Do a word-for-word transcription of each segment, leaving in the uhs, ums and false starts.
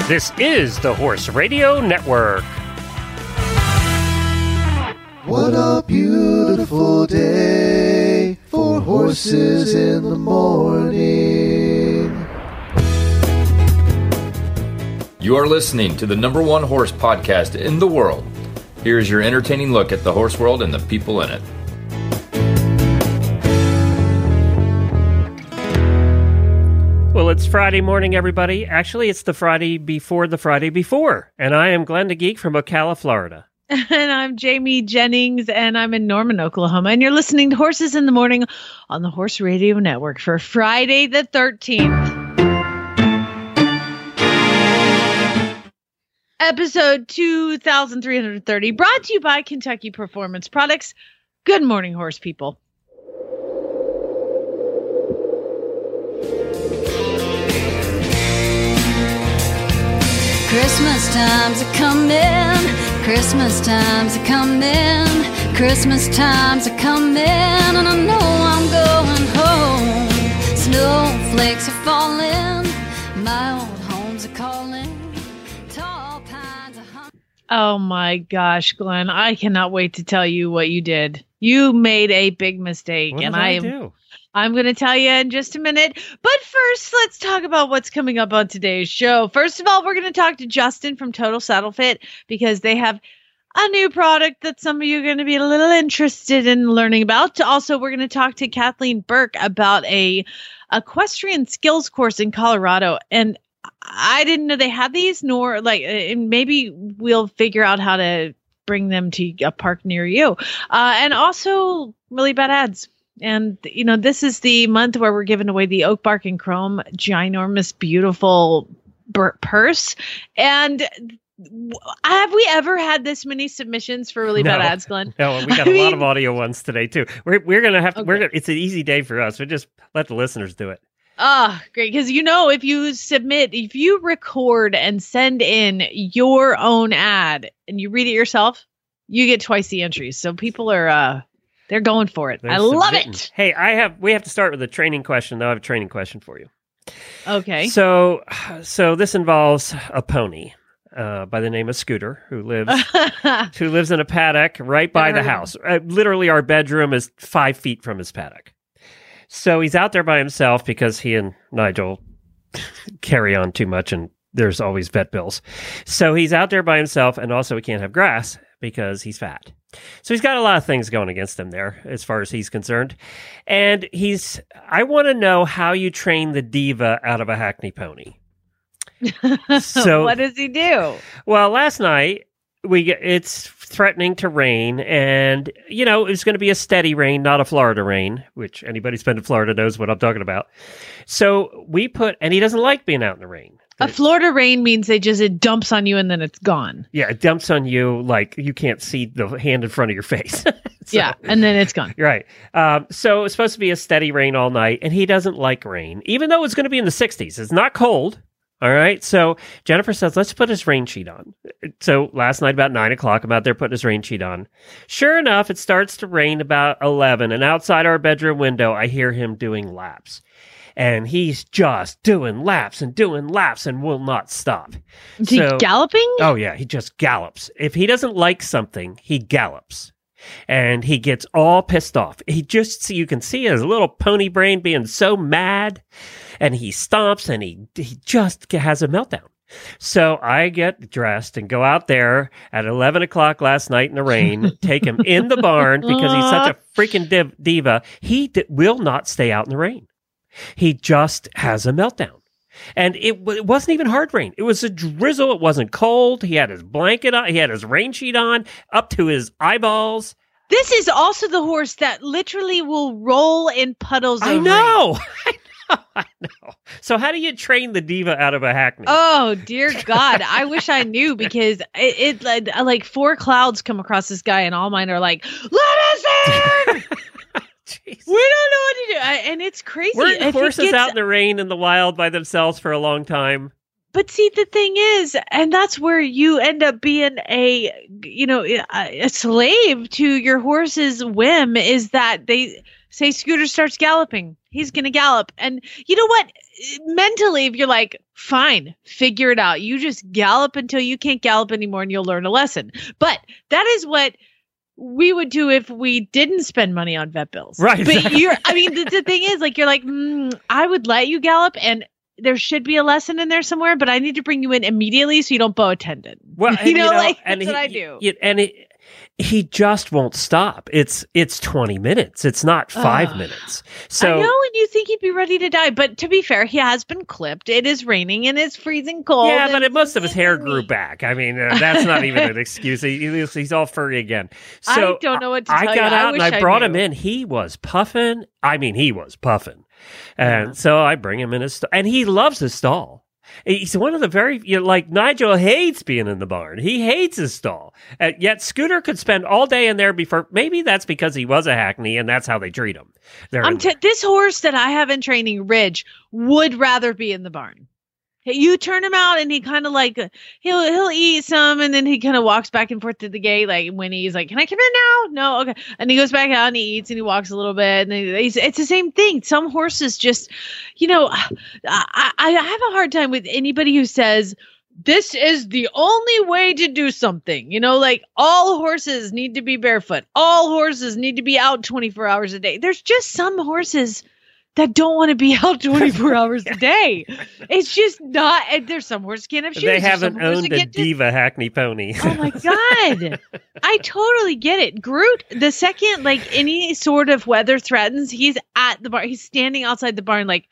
This is the Horse Radio Network. What a beautiful day for horses in the morning. You are listening to the number one horse podcast in the world. Here's your entertaining look at the horse world and the people in it. Well, it's Friday morning, everybody. Actually, it's the Friday before the Friday before. And I am Glenn the Geek from Ocala, Florida. And I'm Jamie Jennings, and I'm in Norman, Oklahoma. And you're listening to Horses in the Morning on the Horse Radio Network for Friday the thirteenth. Episode two thousand three hundred thirty, brought to you by Kentucky Performance Products. Good morning, horse people. Christmas time's a coming, Christmas time's a coming, Christmas time's a coming, and I know I'm going home. Snowflakes are falling, my old home's a calling, tall pines are hung. Oh my gosh, Glenn, I cannot wait to tell you what you did. You made a big mistake, What and did I I am do? I'm going to tell you in just a minute. But first, let's talk about what's coming up on today's show. First of all, we're going to talk to Justin from Total Saddle Fit because they have a new product that some of you are going to be a little interested in learning about. Also, we're going to talk to Kathleen Burke about a equestrian skills course in Colorado. And I didn't know they had these, nor like, and maybe we'll figure out how to bring them to a park near you. Uh, and also really bad ads. And, you know, this is the month where we're giving away the Oak Bark and Chrome ginormous, beautiful bur- purse. And w- have we ever had this many submissions for really No. bad ads, Glenn? No, we got I a lot mean- of audio ones today, too. We're, we're going to have to, we're Okay. gonna, it's an easy day for us. We just let the listeners do it. Ah, great. Because, you know, if you submit, if you record and send in your own ad and you read it yourself, you get twice the entries. So people are, uh, they're going for it. They're I love submitting. it. Hey, I have, we have to start with a training question, though. I have a training question for you. Okay. So, so this involves a pony uh, by the name of Scooter who lives who lives in a paddock right by Never the heard of house. Uh, literally, our bedroom is five feet from his paddock. So he's out there by himself because he and Nigel carry on too much, and there's always vet bills. So he's out there by himself, and also he can't have grass because he's fat. So he's got a lot of things going against him there as far as he's concerned. And he's, I want to know how you train the diva out of a Hackney pony. So, what does he do? well, last night we get, it's threatening to rain, and you know it's going to be a steady rain, not a Florida rain, which anybody who's been to Florida knows what I'm talking about. So we put, and he doesn't like being out in the rain. A Florida rain means they just, it dumps on you and then it's gone. Yeah, it dumps on you like you can't see the hand in front of your face. So- Yeah, and then it's gone. Right. Um, so it's supposed to be a steady rain all night, and he doesn't like rain, even though it's going to be in the sixties. It's not cold. All right. So Jennifer says, let's put his rain sheet on. So last night about nine o'clock, I'm out there putting his rain sheet on. Sure enough, it starts to rain about eleven, and outside our bedroom window, I hear him doing laps. And he's just doing laps and doing laps and will not stop. Is he So- galloping? Oh, yeah. He just gallops. If he doesn't like something, he gallops. And he gets all pissed off. He just, you can see his little pony brain being so mad. And he stomps and he, he just has a meltdown. So I get dressed and go out there at eleven o'clock last night in the rain, take him in the barn because he's such a freaking div- diva. He d- will not stay out in the rain. He just has a meltdown. And it, w- it wasn't even hard rain. It was a drizzle. It wasn't cold. He had his blanket on. He had his rain sheet on up to his eyeballs. This is also the horse that literally will roll in puddles of I rain. know. I know. I know. So how do you train the diva out of a Hackney? Oh, dear God. I wish I knew because it, it like, like four clouds come across this guy and all mine are like, let us in! Jeez. We don't know what to do. I, and it's crazy. Weren't If it horses gets- out in the rain in the wild by themselves for a long time? But see, the thing is, and that's where you end up being a, you know, a, a slave to your horse's whim, is that they say Scooter starts galloping. He's going to gallop. And you know what? Mentally, if you're like, fine, figure it out. You just gallop until you can't gallop anymore and you'll learn a lesson. But that is what we would do if we didn't spend money on vet bills. Right. But Exactly. you're, I mean, the, the thing is, like, you're like, mm, I would let you gallop and there should be a lesson in there somewhere, but I need to bring you in immediately so you don't bow a tendon. Well, you, and, know, you know, like, and that's he, what I do. y- and it, he just won't stop. It's it's twenty minutes. It's not five Ugh. minutes. So I know, and you think he'd be ready to die, but to be fair, he has been clipped. It is raining and it's freezing cold. yeah, and but it, most of his hair it's grew windy. back. I mean, uh, that's not even an excuse. He, he's, he's all furry again. So I don't know what to I tell got you. I out and wish I I brought knew. him in. He was puffing. I mean, he was puffing. And Yeah. so I bring him in his stall. And he loves his stall. He's one of the very, you know, like Nigel hates being in the barn. He hates his stall. Uh, yet Scooter could spend all day in there before. Maybe that's because he was a hackney and that's how they treat him. They're I'm in t- this horse that I have in training, Ridge, would rather be in the barn. You turn him out and he kind of like he'll he'll eat some and then he kind of walks back and forth to the gate like when he's like, can I come in now? No, okay. And he goes back out and he eats and he walks a little bit and then he's, it's the same thing. Some horses just, you know, I, I have a hard time with anybody who says this is the only way to do something. You know, like all horses need to be barefoot. All horses need to be out twenty-four hours a day. There's just some horses that don't want to be out twenty-four hours a day. It's just not. And there's some horses can't have shoes. They There's haven't some horses owned that a can't do- diva hackney pony. Oh my God. I totally get it. Groot, the second like any sort of weather threatens, he's at the bar. He's standing outside the barn like,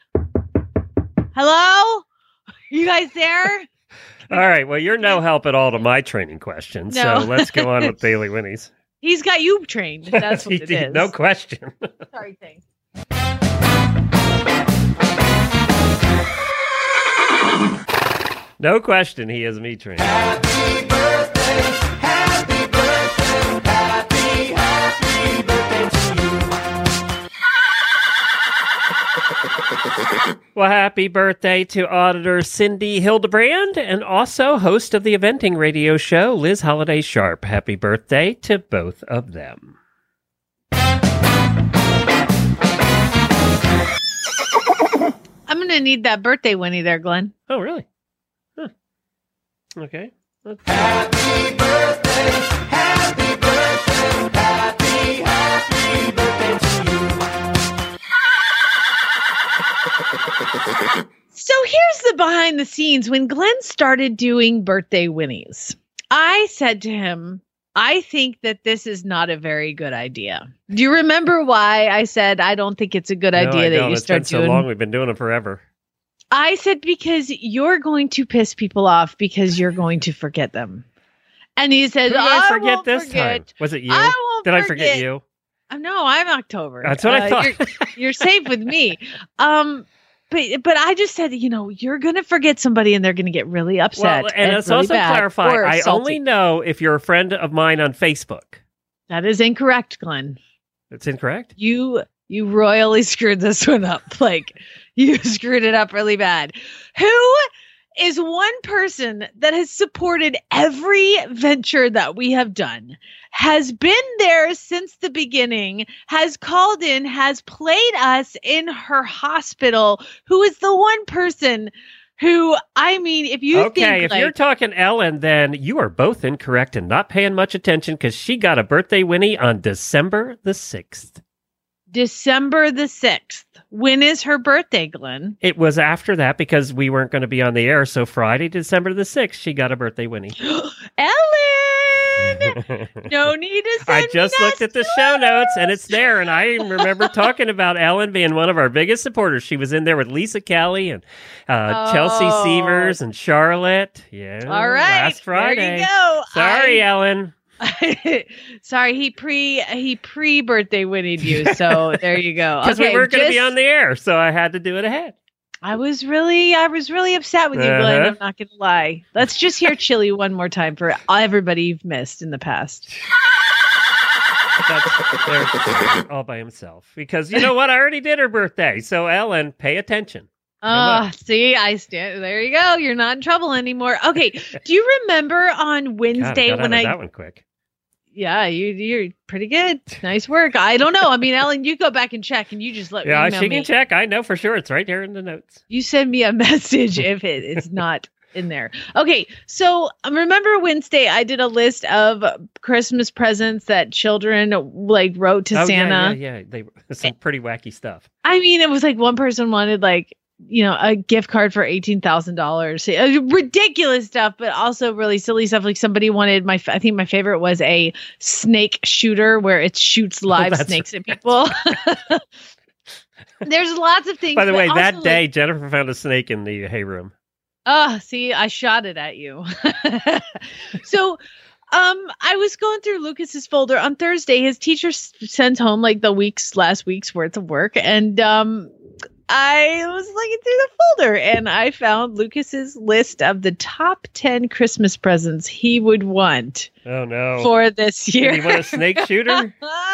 hello? You guys there? All right. Well, you're no help at all to my training question. No. So let's go on with Bailey Winnie's. He's got you trained. That's what He it did, is. no question. Sorry, thanks. No question. He is me trained. Well, happy birthday to auditor Cindy Hildebrand and also host of the eventing radio show, Liz Holiday Sharp. Happy birthday to both of them. I'm going to need that birthday Winnie there, Glenn. Oh, really? Huh. Okay. Let's- So here's the behind the scenes. When Glenn started doing birthday Winnies, I said to him, I think that this is not a very good idea. Do you remember why I said I don't think it's a good No, idea I that don't. you It's start been so doing? long. We've been doing it forever. I said because you're going to piss people off because you're going to forget them. And he said, Who did I forget won't this forget. time? Was it you? I won't Did I forget. forget you? Uh, No, I'm October. That's what I Uh, thought. You're, you're safe with me. Um, but but I just said, you know, you're gonna forget somebody and they're gonna get really upset. Well, and let's really also bad clarify, or I salty. only know if you're a friend of mine on Facebook. That is incorrect, Glenn. It's incorrect? You you royally screwed this one up. Like you screwed it up really bad. Who is one person that has supported every venture that we have done, has been there since the beginning, has called in, has played us in her hospital, who is the one person who, I mean, if you Okay, think if like, you're talking Ellen, then you are both incorrect and not paying much attention because she got a birthday Winnie on December the sixth. December the sixth, when is her birthday, Glenn? It was after that because we weren't going to be on the air. So Friday, December the sixth, she got a birthday Winnie. Ellen! No need to send I me just looked at the nasty show notes and letters. it's there. And I remember talking about Ellen being one of our biggest supporters. She was in there with Lisa Kelly and uh, Chelsea Oh. Severs and Charlotte. Yeah. All right. Last Friday. There you go. Sorry, I- Ellen. Sorry, he pre he pre birthday winnied you. So there you go. Because Okay, we weren't going to be just- on the air. So I had to do it ahead. I was really I was really upset with you, Glenn. Uh-huh. I'm not gonna lie. Let's just hear Chili one more time for everybody you've missed in the past. That's there, all by himself. Because you know what? I already did her birthday. So, Ellen, pay attention. Ah, see, I stand. There you go. You're not in trouble anymore. Okay. Do you remember on God, I Wednesday got out when of I that one quick. Yeah, you, you're pretty good. Nice work. I don't know. I mean, Ellen, you go back and check, and you just let Yeah, email she me. can check. I know for sure. It's right there in the notes. You send me a message if it is not in there. Okay, so um, remember Wednesday, I did a list of Christmas presents that children like wrote to oh, Santa. Yeah, yeah, yeah. They some pretty wacky stuff. I mean, it was like one person wanted like, you know, a gift card for eighteen thousand dollars. Ridiculous stuff, but also really silly stuff. Like somebody wanted my, I think my favorite was a snake shooter where it shoots live That's snakes at people. There's lots of things. By the but way, also, that like, day, Jennifer found a snake in the hay room. Oh, see, I shot it at you. So, um, I was going through Lucas's folder on Thursday. His teacher s- sent home like the week's last week's worth of work, and um, I was looking through the folder, and I found Lucas's list of the top ten Christmas presents he would want Oh no! for this year. Did he want a snake shooter?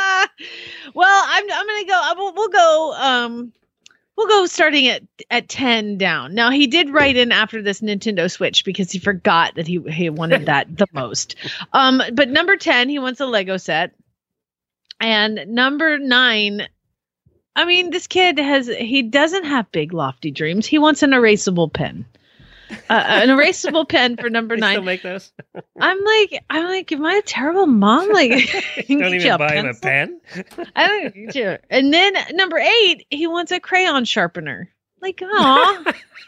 Well, I'm I'm gonna go. I will, we'll go. Um, we'll go starting at at ten down. Now he did write in after this Nintendo Switch because he forgot that he he wanted that the most. Um, but number ten, he wants a Lego set, and number nine. I mean, this kid has he doesn't have big lofty dreams. He wants an erasable pen. Uh, an erasable pen for number They nine. still make those? I'm like, I'm like, am I a terrible mom? Like, Don't get you even buy him a pencil? pen. I don't get you. And then number eight, he wants a crayon sharpener. Like, aw.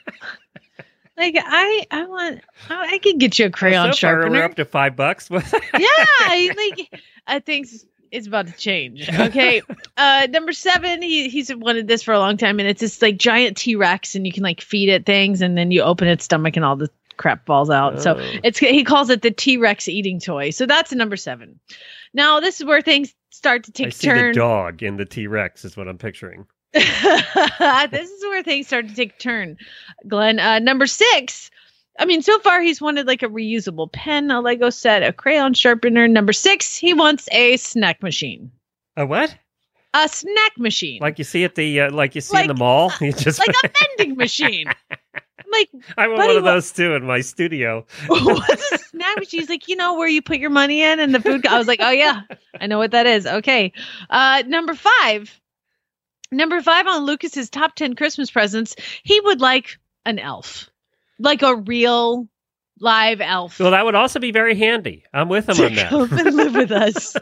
Like I, I want, I, I could get you a crayon so far, sharpener. we're up to five bucks. Yeah, like I think it's about to change. Okay, uh, number seven, he he's wanted this for a long time, and it's this like giant T Rex, and you can like feed it things, and then you open its stomach, and all the crap falls out. So Oh. it's he calls it the T Rex eating toy. So that's a number seven. Now this is where things start to I take see turn. the dog in the T Rex is what I'm picturing. This is where things start to take a turn, Glenn. Uh, number six. I mean, so far he's wanted like a reusable pen, a Lego set, a crayon sharpener. Number six, he wants a snack machine. A what? A snack machine. Like you see at the uh, like you see Like- in the mall? You just like a vending machine. I'm like, I want buddy, one of what- those too in my studio. what's a snack machine? He's like, you know, where you put your money in and the food. I was like, oh yeah, I know what that is. Okay. Uh, number five. Number five on Lucas's top ten Christmas presents, he would like an elf. Like a real live elf. Well, that would also be very handy. I'm with him to on that. come and live with us.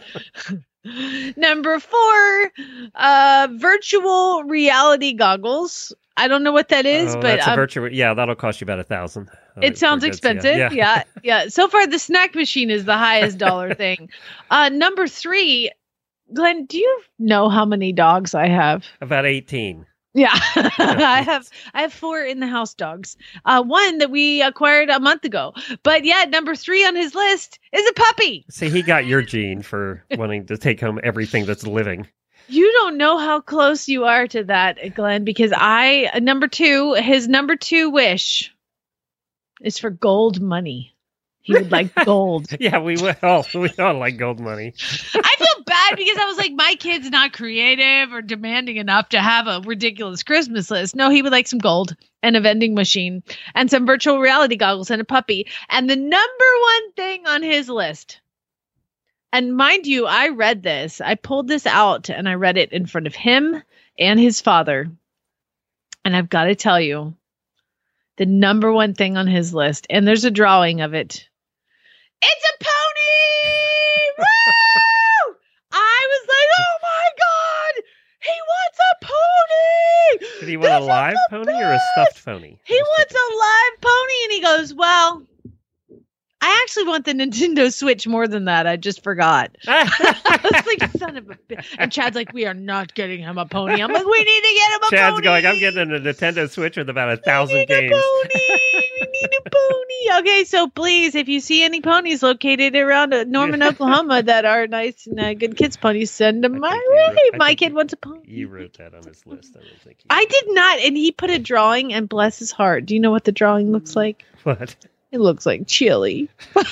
Number four, uh, virtual reality goggles. I don't know what that is, Oh, but that's a um, virtual. Yeah, that'll cost you about a thousand. it sounds expensive. Yeah. Yeah. yeah, So far, the snack machine is the highest dollar thing. Uh, number three, Glenn, do you know how many dogs I have? About eighteen. Yeah, I have I have four in the house dogs. Uh, one that we acquired a month ago. But yeah, number three on his list is a puppy. See, he got your gene for wanting to take home everything that's living. You don't know how close you are to that, Glenn, because I number two, his number two wish is for gold money. He would like gold. Yeah, we will. Oh, we all like gold money. I feel bad because I was like, my kid's not creative or demanding enough to have a ridiculous Christmas list. No, he would like some gold and a vending machine and some virtual reality goggles and a puppy. And the number one thing on his list, and mind you, I read this. I pulled this out and I read it in front of him and his father. And I've got to tell you, the number one thing on his list, and there's a drawing of it. It's a pony! Woo! I was like, oh my God! He wants a pony! Did he want This a is live the pony or a best! stuffed pony? He wants a live pony, and he goes, well, I actually want the Nintendo Switch more than that. I just forgot. I was like, son of a bitch. And Chad's like, we are not getting him a pony. I'm like, we need to get him a Chad's pony. going, I'm getting a Nintendo Switch with about a We thousand need games. a pony. We need a pony. Okay, so please, if you see any ponies located around uh, Norman, Oklahoma that are nice and uh, good kids ponies, send them I my think you wrote- way. I My think kid you- wants a pony. You wrote that on his list. I don't think you I did not, and he put a drawing, and bless his heart. Do you know what the drawing looks like? What? It looks like chili.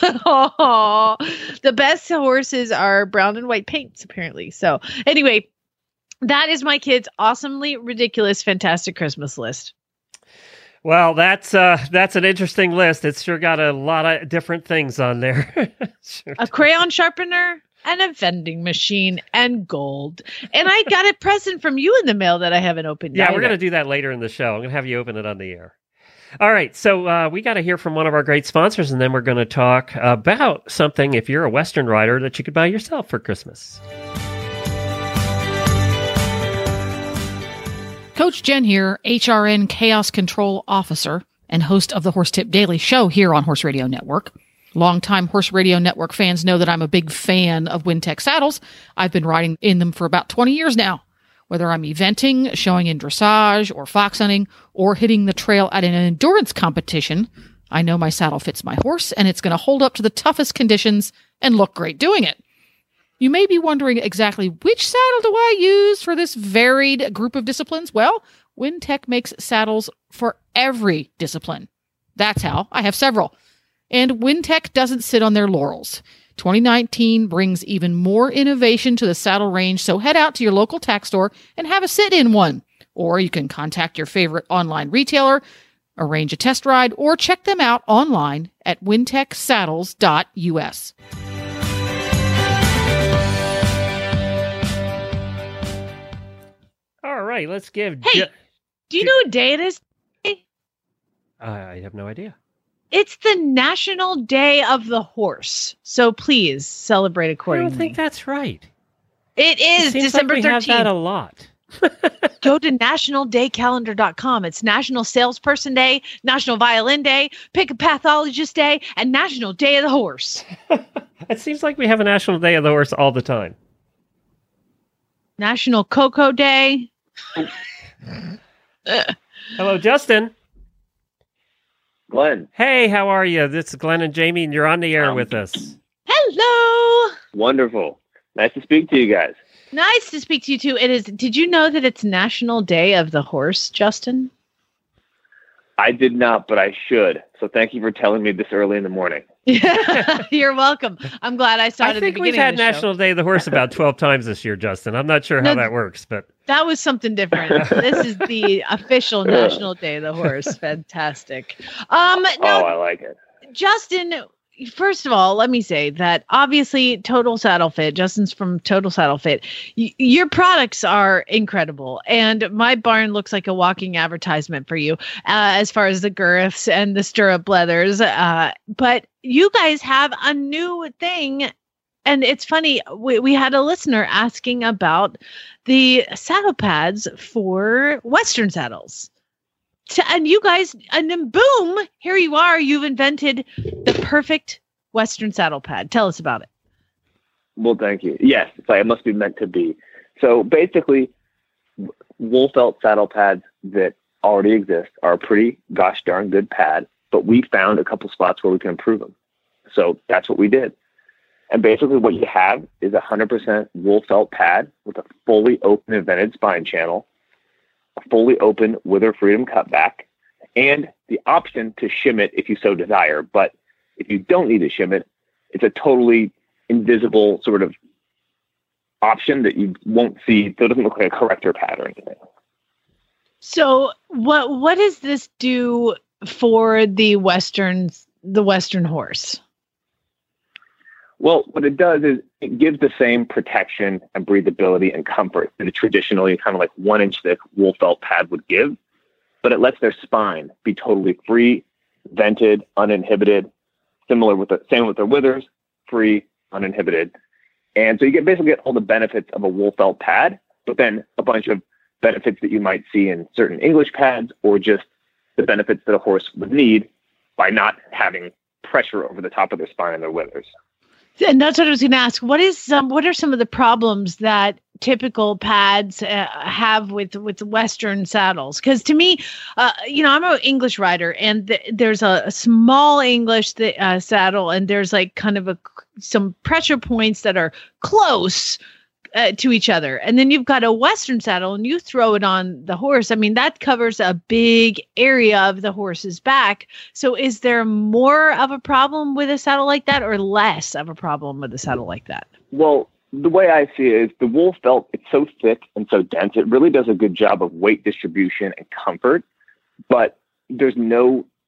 Aw. The best horses are brown and white paints, apparently. So, anyway, that is my kid's awesomely ridiculous, fantastic Christmas list. Well, that's uh, that's an interesting list. It's sure got a lot of different things on there. Sure. A crayon sharpener, and a vending machine and gold. And I got a present from you in the mail that I haven't opened Yeah, yet. we're going to do that later in the show. I'm going to have you open it on the air. All right, so uh, we got to hear from one of our great sponsors, and then we're going to talk about something, if you're a Western rider, that you could buy yourself for Christmas. Coach Jen here, H R N Chaos Control Officer and host of the Horse Tip Daily Show here on Horse Radio Network. Longtime Horse Radio Network fans know that I'm a big fan of Wintec saddles. I've been riding in them for about twenty years now. Whether I'm eventing, showing in dressage, or fox hunting, or hitting the trail at an endurance competition, I know my saddle fits my horse and it's going to hold up to the toughest conditions and look great doing it. You may be wondering exactly which saddle do I use for this varied group of disciplines? Well, Wintec makes saddles for every discipline. That's how. I have several. And Wintec doesn't sit on their laurels. twenty nineteen brings even more innovation to the saddle range, so head out to your local tack store and have a sit-in one. Or you can contact your favorite online retailer, arrange a test ride, or check them out online at wintec saddles dot U S. All right, let's give... Hey, Je- do you know what day it is? I have no idea. It's the National Day of the Horse. So please celebrate I accordingly. don't think that's right. It It is seems December like we have thirteenth. that a lot. Go to national day calendar dot com. It's National Salesperson Day, National Violin Day, Pick a Pathologist Day, and National Day of the Horse. It seems like we have a National Day of the Horse all the time. National Cocoa Day. Hello, Justin. Glenn, Hey, how are you? This is Glenn and Jamie, and you're on the air Um, with us. Hello. wonderful. Nice to speak to you guys. Nice to speak to you too. It is. Did you know that it's National Day of the Horse, Justin? I did not, but I should. So thank you for telling me this early in the morning. You're welcome. I'm glad I saw it I at the think beginning we've had of the show. National Day of the Horse about twelve times this year, Justin. I'm not sure how No, that works, but That was something different. This is the official National Day of the Horse. Fantastic. Um, Oh, now, I like it. Justin, first of all, let me say that obviously Total Saddle Fit, Justin's from Total Saddle Fit. Y- your products are incredible. And my barn looks like a walking advertisement for you uh, as far as the girths and the stirrup leathers. Uh, but you guys have a new thing. And it's funny, we, we had a listener asking about the saddle pads for Western saddles. To, and you guys, and then boom, here you are. You've invented the perfect Western saddle pad. Tell us about it. Well, thank you. Yes, it's like it must be meant to be. So basically, wool felt saddle pads that already exist are a pretty gosh darn good pad, but we found a couple spots where we can improve them. So that's what we did. And basically what you have is a one hundred percent wool felt pad with a fully open and vented spine channel, a fully open Wither Freedom cutback, and the option to shim it if you so desire. But if you don't need to shim it, it's a totally invisible sort of option that you won't see. So it doesn't look like a corrector pad or anything. So what what does this do for the Western the Western horse? Well, what it does is it gives the same protection and breathability and comfort that a traditionally kind of like one inch thick wool felt pad would give, but it lets their spine be totally free, vented, uninhibited, similar with the same with their withers, free, uninhibited. And so you get basically get all the benefits of a wool felt pad, but then a bunch of benefits that you might see in certain English pads, or just the benefits that a horse would need by not having pressure over the top of their spine and their withers. And that's what I was going to ask. What is some? What are some of the problems that typical pads uh, have with with Western saddles? Because to me, uh, you know, I'm an English rider, and th- there's a, a small English th- uh, saddle, and there's like kind of a some pressure points that are close uh, to each other, and then you've got a Western saddle, and you throw it on the horse. I mean, that covers a big area of the horse's back. So, is there more of a problem with a saddle like that, or less of a problem with a saddle like that? Well, the way I see it is the wool felt, it's so thick and so dense, it really does a good job of weight distribution and comfort, but there's no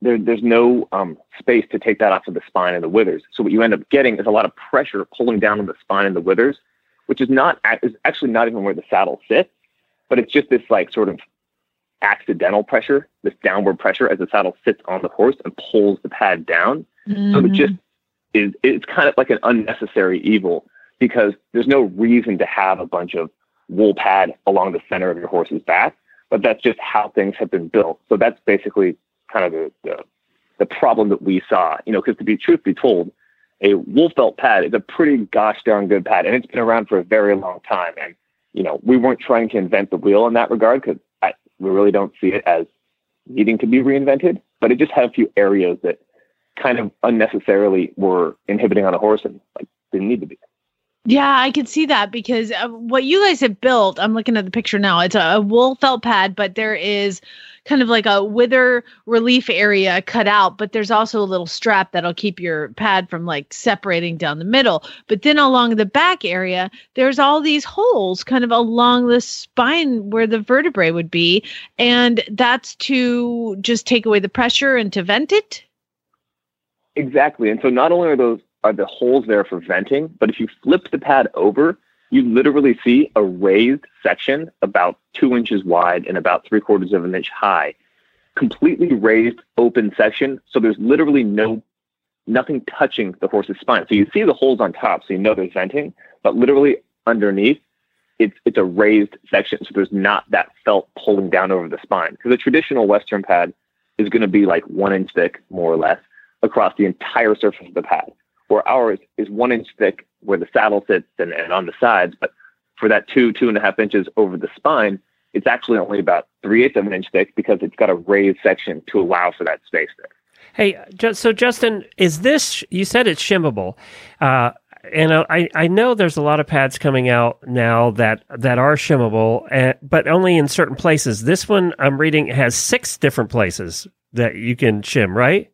there, there's no um, space to take that off of the spine and the withers. So what you end up getting is a lot of pressure pulling down on the spine and the withers, which is not is actually not even where the saddle sits, but it's just this like sort of accidental pressure, this downward pressure as the saddle sits on the horse and pulls the pad down. Mm-hmm. So it just is, it's kind of like an unnecessary evil because there's no reason to have a bunch of wool pad along the center of your horse's back, but that's just how things have been built. So that's basically kind of the, the, the problem that we saw, you know, because to be truth be told, a wool felt pad is a pretty gosh darn good pad, and it's been around for a very long time. And, you know, we weren't trying to invent the wheel in that regard because we really don't see it as needing to be reinvented, but it just had a few areas that kind of unnecessarily were inhibiting on a horse and like didn't need to be. Yeah, I can see that because uh, what you guys have built, I'm looking at the picture now, it's a, a wool felt pad, but there is kind of like a wither relief area cut out, but there's also a little strap that'll keep your pad from like separating down the middle. But then along the back area, there's all these holes kind of along the spine where the vertebrae would be. And that's to just take away the pressure and to vent it? Exactly. And so not only are those are the holes there for venting, but if you flip the pad over, you literally see a raised section about two inches wide and about three quarters of an inch high, completely raised open section. So there's literally no, nothing touching the horse's spine. So you see the holes on top, so you know there's venting, but literally underneath, it's it's a raised section. So there's not that felt pulling down over the spine. Because a traditional Western pad is going to be like one inch thick, more or less, across the entire surface of the pad. Where ours is one inch thick where the saddle sits and, and on the sides, but for that two, two and a half inches over the spine, it's actually only about three eighths of an inch thick because it's got a raised section to allow for that space there. Hey, just, so Justin, is this, you said it's shimmable, uh, and I, I know there's a lot of pads coming out now that, that are shimmable, uh, but only in certain places. This one I'm reading has six different places that you can shim, right?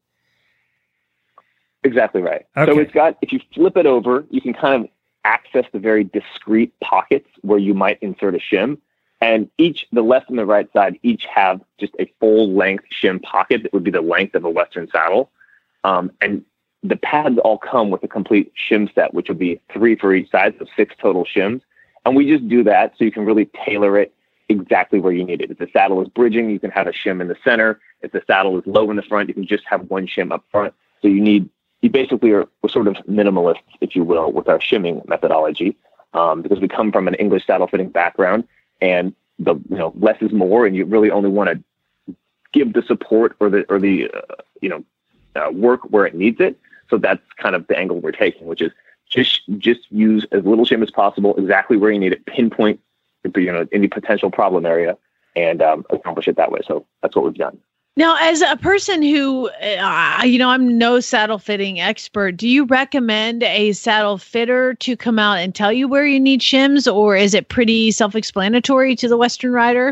Exactly right. Okay. So it's got, if you flip it over, you can kind of access the very discrete pockets where you might insert a shim. And each, the left and the right side, each have just a full length shim pocket that would be the length of a Western saddle. Um, and the pads all come with a complete shim set, which would be three for each side, so six total shims. And we just do that so you can really tailor it exactly where you need it. If the saddle is bridging, you can have a shim in the center. If the saddle is low in the front, you can just have one shim up front. So you need You basically are we're sort of minimalists, if you will, with our shimming methodology, um, because we come from an English saddle fitting background, and the you know less is more, and you really only want to give the support or the or the uh, you know uh, work where it needs it. So that's kind of the angle we're taking, which is just just use as little shim as possible, exactly where you need it, pinpoint you know any potential problem area, and um, accomplish it that way. So that's what we've done. Now, as a person who, uh, you know, I'm no saddle fitting expert, do you recommend a saddle fitter to come out and tell you where you need shims, or is it pretty self-explanatory to the Western rider?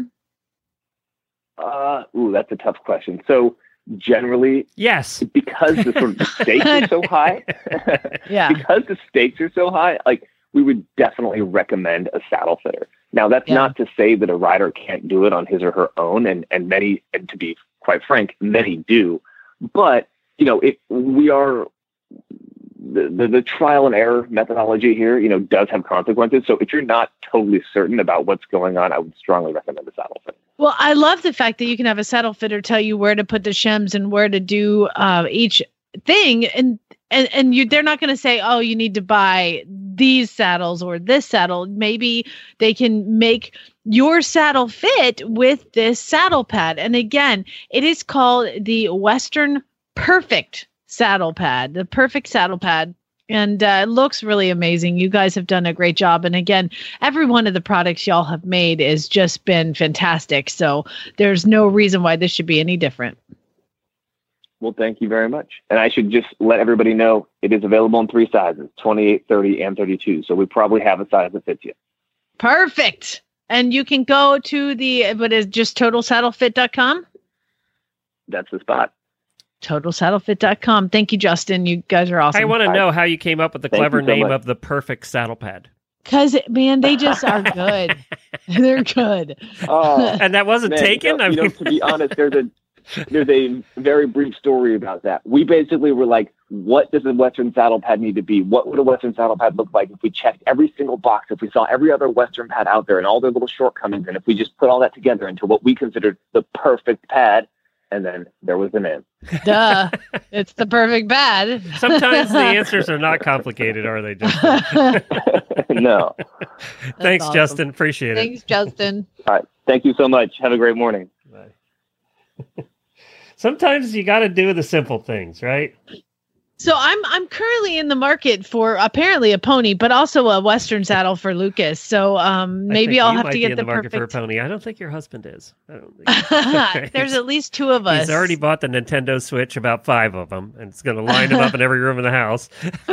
Uh, ooh, that's a tough question. So generally, yes, because the sort of the stakes are so high, yeah, because the stakes are so high, like we would definitely recommend a saddle fitter. Now, that's yeah. not to say that a rider can't do it on his or her own, and and many, and to be quite frank, many do. But, you know, it, we are, the, the, the trial and error methodology here, you know, does have consequences. So if you're not totally certain about what's going on, I would strongly recommend a saddle fitter. Well, I love the fact that you can have a saddle fitter tell you where to put the shims and where to do uh, each thing. And and, and you, they're not going to say, oh, you need to buy these saddles or this saddle. Maybe they can make your saddle fit with this saddle pad. And again, it is called the Western Perfect Saddle Pad, the Perfect Saddle Pad. And uh, it looks really amazing. You guys have done a great job. And again, every one of the products y'all have made has just been fantastic. So there's no reason why this should be any different. Well, thank you very much. And I should just let everybody know it is available in three sizes, twenty-eight, thirty, and thirty-two. So we probably have a size that fits you. Perfect. And you can go to the, what is just total saddle fit dot com? That's the spot. total saddle fit dot com. Thank you, Justin. You guys are awesome. I want to know how you came up with the Thank clever you so name much. of the Perfect Saddle Pad. Because, man, they just are good. They're good. Oh, And that wasn't man, taken? You know, I you know, mean, to be honest, there's a there's a very brief story about that. We basically were like, what does a Western saddle pad need to be? What would a Western saddle pad look like if we checked every single box, if we saw every other Western pad out there and all their little shortcomings, and if we just put all that together into what we considered the perfect pad? And then there was the man. Duh. It's the perfect pad. Sometimes the answers are not complicated, are they, Justin? No. Thanks, awesome. Justin. Appreciate it. Thanks, Justin. All right. Thank you so much. Have a great morning. Bye. Sometimes you got to do the simple things, right? So I'm I'm currently in the market for apparently a pony, but also a Western saddle for Lucas. So um, maybe I think I'll you have might to be get in the, the market perfect. for a pony. I don't think your husband is. I don't think. There's at least two of us. He's already bought the Nintendo Switch, about five of them, and it's going to line them up in every room in the house.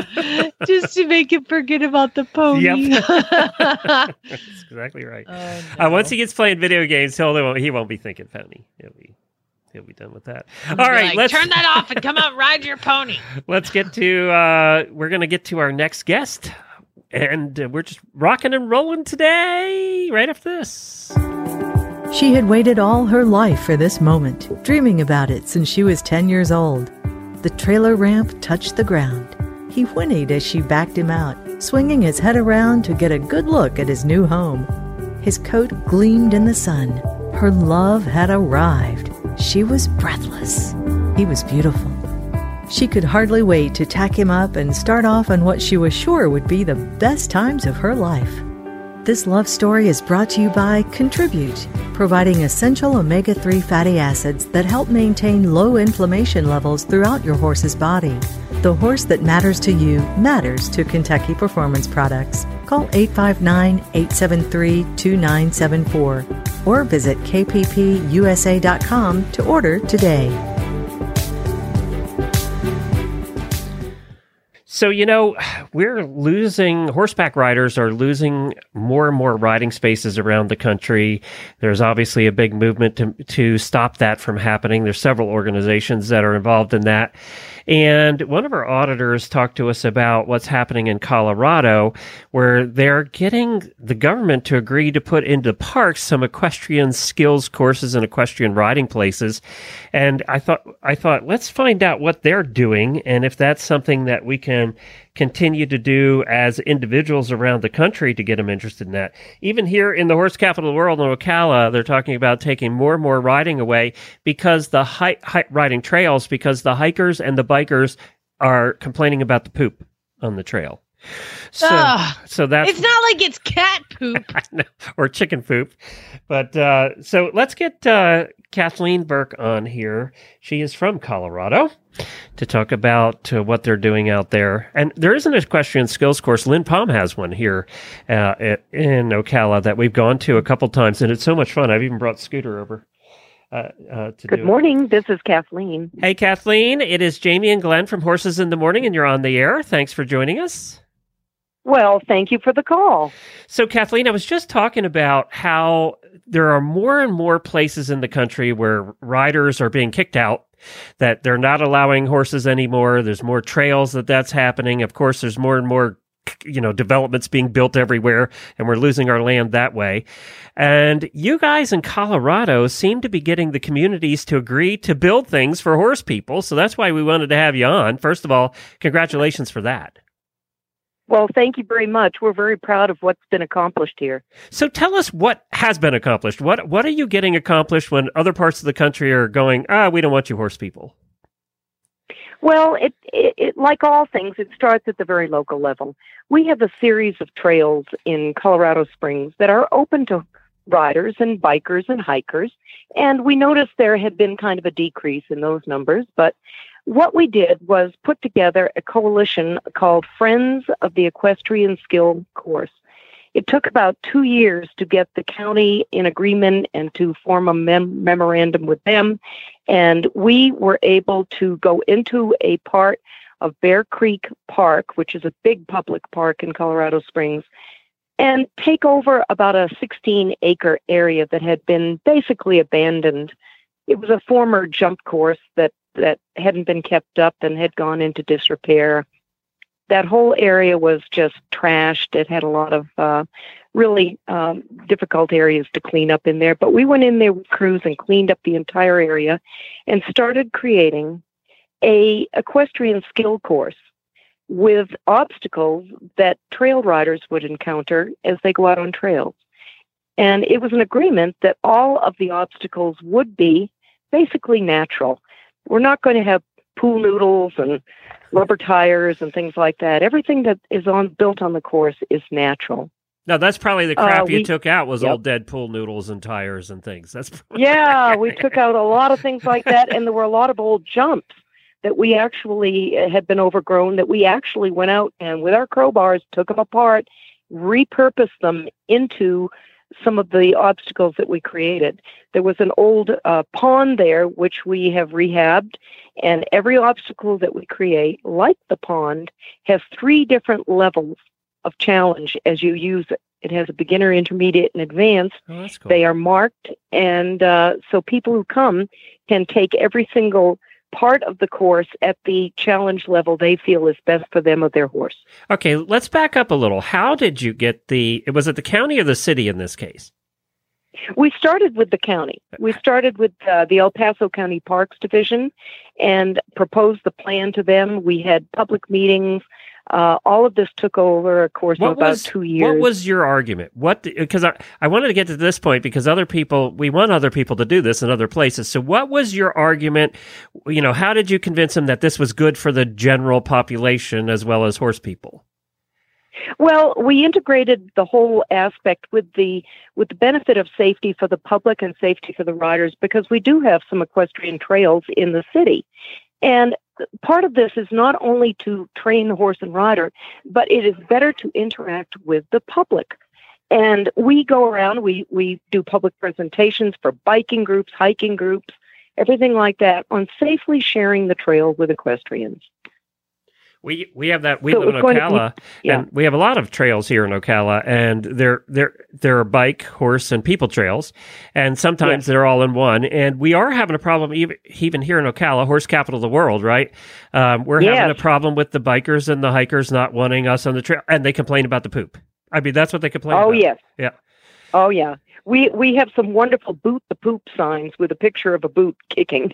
Just to make him forget about the pony. Yep. That's exactly right. Oh, no. uh, once he gets playing video games, he'll, he won't be thinking pony. He'll be he'll be done with that. All Be right, like, let's turn that off and come out and ride your pony. let's get to uh, we're going to get to our next guest, and uh, we're just rocking and rolling today. Right after this. She had waited all her life for this moment, dreaming about it since she was ten years old. The trailer ramp touched the ground. He whinnied as she backed him out, swinging his head around to get a good look at his new home. His coat gleamed in the sun. Her love had arrived. She was breathless. He was beautiful. She could hardly wait to tack him up and start off on what she was sure would be the best times of her life. This love story is brought to you by Contribute, providing essential omega three fatty acids that help maintain low inflammation levels throughout your horse's body. The horse that matters to you matters to Kentucky Performance Products. Call eight five nine, eight seven three, two nine seven four or visit k p p u s a dot com to order today. So, you know, we're losing, horseback riders are losing more and more riding spaces around the country. There's obviously a big movement to, to stop that from happening. There's several organizations that are involved in that. And one of our auditors talked to us about what's happening in Colorado, where they're getting the government to agree to put into parks some equestrian skills courses and equestrian riding places. And I thought, I thought, let's find out what they're doing and if that's something that we can continue to do as individuals around the country to get them interested in that. Even here in the horse capital of the world in Ocala, they're talking about taking more and more riding away because the hi- hi- riding trails, because the hikers and the bikers are complaining about the poop on the trail. So, Ugh. so that's It's not like it's cat poop. or chicken poop. But uh, so let's get uh, Kathleen Burke on here. She is from Colorado to talk about uh, what they're doing out there. And there is an equestrian skills course. Lynn Palm has one here uh, in Ocala that we've gone to a couple times, and it's so much fun. I've even brought Scooter over. Uh, uh, to Good do morning. It. This is Kathleen. Hey, Kathleen. It is Jamie and Glenn from Horses in the Morning, and you're on the air. Thanks for joining us. Well, thank you for the call. So, Kathleen, I was just talking about how there are more and more places in the country where riders are being kicked out, that they're not allowing horses anymore. There's more trails that that's happening. Of course, there's more and more, you know, developments being built everywhere, and we're losing our land that way. And you guys in Colorado seem to be getting the communities to agree to build things for horse people. So that's why we wanted to have you on. First of all, congratulations for that. Well, thank you very much. We're very proud of what's been accomplished here. So tell us what has been accomplished. What what are you getting accomplished when other parts of the country are going, ah, we don't want you horse people? Well, it, it, it like all things, it starts at the very local level. We have a series of trails in Colorado Springs that are open to riders and bikers and hikers, and we noticed there had been kind of a decrease in those numbers, but what we did was put together a coalition called Friends of the Equestrian Skill Course. It took about two years to get the county in agreement and to form a mem- memorandum with them. And we were able to go into a part of Bear Creek Park, which is a big public park in Colorado Springs, and take over about a sixteen acre area that had been basically abandoned. It was a former jump course that that hadn't been kept up and had gone into disrepair. that whole area was just trashed. It had a lot of uh, really um, difficult areas to clean up in there. But we went in there with crews and cleaned up the entire area and started creating a equestrian skill course with obstacles that trail riders would encounter as they go out on trails. And it was an agreement that all of the obstacles would be basically natural. We're not going to have pool noodles and rubber tires and things like that. Everything that is on built on the course is natural. No, that's probably the crap Uh, you we- took out was Yep. old dead pool noodles and tires and things. That's Yeah, we took out a lot of things like that, and there were a lot of old jumps that we actually uh, had been overgrown, that we actually went out and with our crowbars took them apart, repurposed them into some of the obstacles that we created. There was an old uh, pond there, which we have rehabbed, and every obstacle that we create, like the pond, has three different levels of challenge as you use it. It has a beginner, intermediate, and advanced. Oh, that's cool. They are marked, and uh, so people who come can take every single part of the course at the challenge level they feel is best for them or their horse. Okay, let's back up a little. How did you get the, was it the county or the city in this case? We started with the county. We started with uh, the El Paso County Parks Division and proposed the plan to them. We had public meetings. Uh, all of this took over a course of about was, two years. What was your argument? What, because I, I wanted to get to this point because other people, we want other people to do this in other places. So what was your argument? You know, how did you convince them that this was good for the general population as well as horse people? Well, we integrated the whole aspect with the with the benefit of safety for the public and safety for the riders, because we do have some equestrian trails in the city. And part of this is not only to train the horse and rider, but it is better to interact with the public. And we go around, we, we do public presentations for biking groups, hiking groups, everything like that, on safely sharing the trail with equestrians. We we have that. We So live in it's going to- Ocala, yeah. and we have a lot of trails here in Ocala, and they're they're there are bike, horse, and people trails, and sometimes Yes. they're all in one. And we are having a problem even even here in Ocala, horse capital of the world, right? Um, we're having a Yes. problem with the bikers and the hikers not wanting us on the trail, and they complain about the poop. I mean, that's what they complain Oh, about. yes. Yeah. Oh, yeah. We we have some wonderful boot the poop signs with a picture of a boot kicking.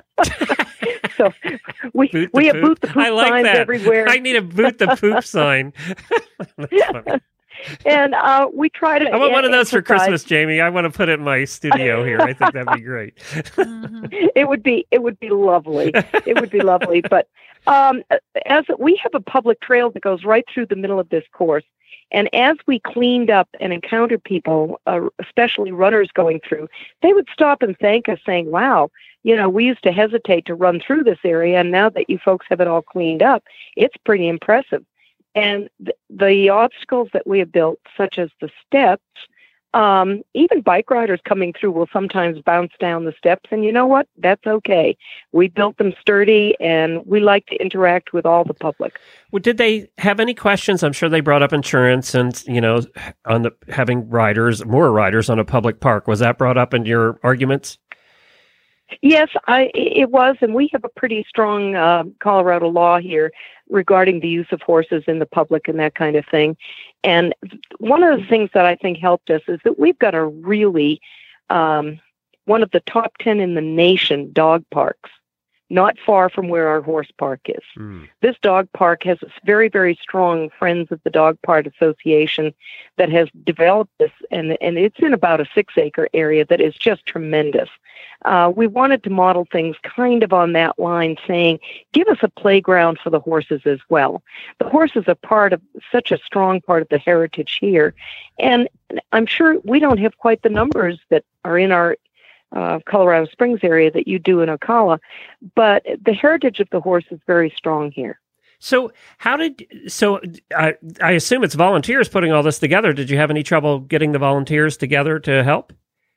So we Boot the we have poop. boot the poop I like signs that. everywhere. I need a boot the poop sign. That's funny. And uh, we try to I want one of those for emphasize- Christmas, Jamie. I want to put it in my studio here. I think that'd be great. It would be it would be lovely. It would be lovely. But um, as we have a public trail that goes right through the middle of this course, and as we cleaned up and encountered people, uh, especially runners going through, they would stop and thank us, saying, "Wow, you know, we used to hesitate to run through this area, and now that you folks have it all cleaned up, it's pretty impressive." And th- the obstacles that we have built, such as the steps, um, even bike riders coming through will sometimes bounce down the steps. And you know what? That's okay. We built them sturdy, and we like to interact with all the public. Well, did they have any questions? I'm sure they brought up insurance and, you know, on the having riders, more riders on a public park. Was that brought up in your arguments? Yes, I, it was, and we have a pretty strong uh, Colorado law here regarding the use of horses in the public and that kind of thing. And one of the things that I think helped us is that we've got a really, um, one of the top ten in the nation dog parks, not far from where our horse park is. Mm. This dog park has a very, very strong Friends of the Dog Park Association that has developed this, and, and it's in about a six-acre area that is just tremendous. Uh, we wanted to model things kind of on that line, saying, give us a playground for the horses as well. The horses are part of such a strong part of the heritage here, and I'm sure we don't have quite the numbers that are in our uh, Colorado Springs area that you do in Ocala, but the heritage of the horse is very strong here. So how did, so I, I assume it's volunteers putting all this together. Did you have any trouble getting the volunteers together to help?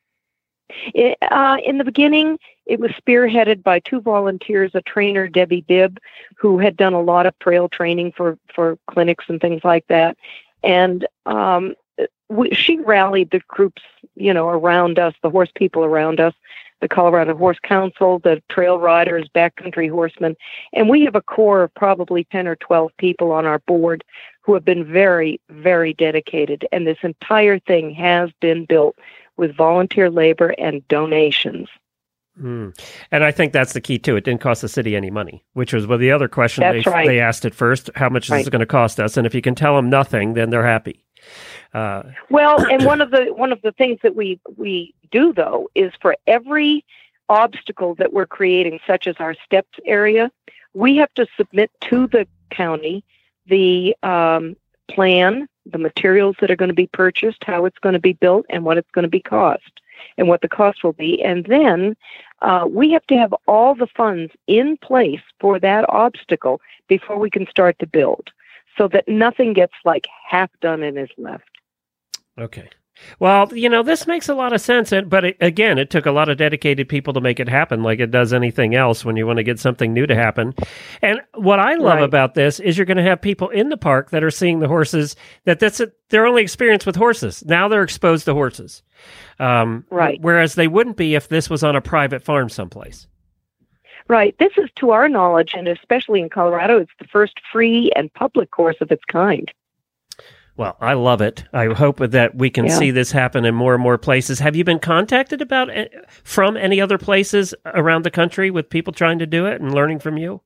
It, uh, in the beginning, it was spearheaded by two volunteers, a trainer, Debbie Bibb, who had done a lot of trail training for, for clinics and things like that. And um, we, she rallied the groups, you know, around us, the horse people around us, the Colorado Horse Council, the trail riders, backcountry horsemen, and we have a core of probably ten or twelve people on our board who have been very, very dedicated. And this entire thing has been built with volunteer labor and donations. Mm. And I think that's the key too. It didn't cost the city any money, which was well, the other question That's they, right. they asked at first. How much Right. is it going to cost us? And if you can tell them nothing, then they're happy. Uh, Well, and one of the one of the things that we we do though is for every obstacle that we're creating, such as our steps area, we have to submit to the county the um, plan, the materials that are going to be purchased, how it's going to be built, and what it's going to be cost, and what the cost will be, and then uh, we have to have all the funds in place for that obstacle before we can start to build, so that nothing gets like half done and is left. Okay. Well, you know, this makes a lot of sense. and- But it, again, it took a lot of dedicated people to make it happen, like it does anything else when you want to get something new to happen. And what I love Right. about this is you're going to have people in the park that are seeing the horses, that that's a, their only experience with horses. Now they're exposed to horses. Um, Right. Whereas they wouldn't be if this was on a private farm someplace. Right. This is, to our knowledge, and especially in Colorado, it's the first free and public course of its kind. Well, I love it. I hope that we can Yeah. see this happen in more and more places. Have you been contacted about it from any other places around the country with people trying to do it and learning from you?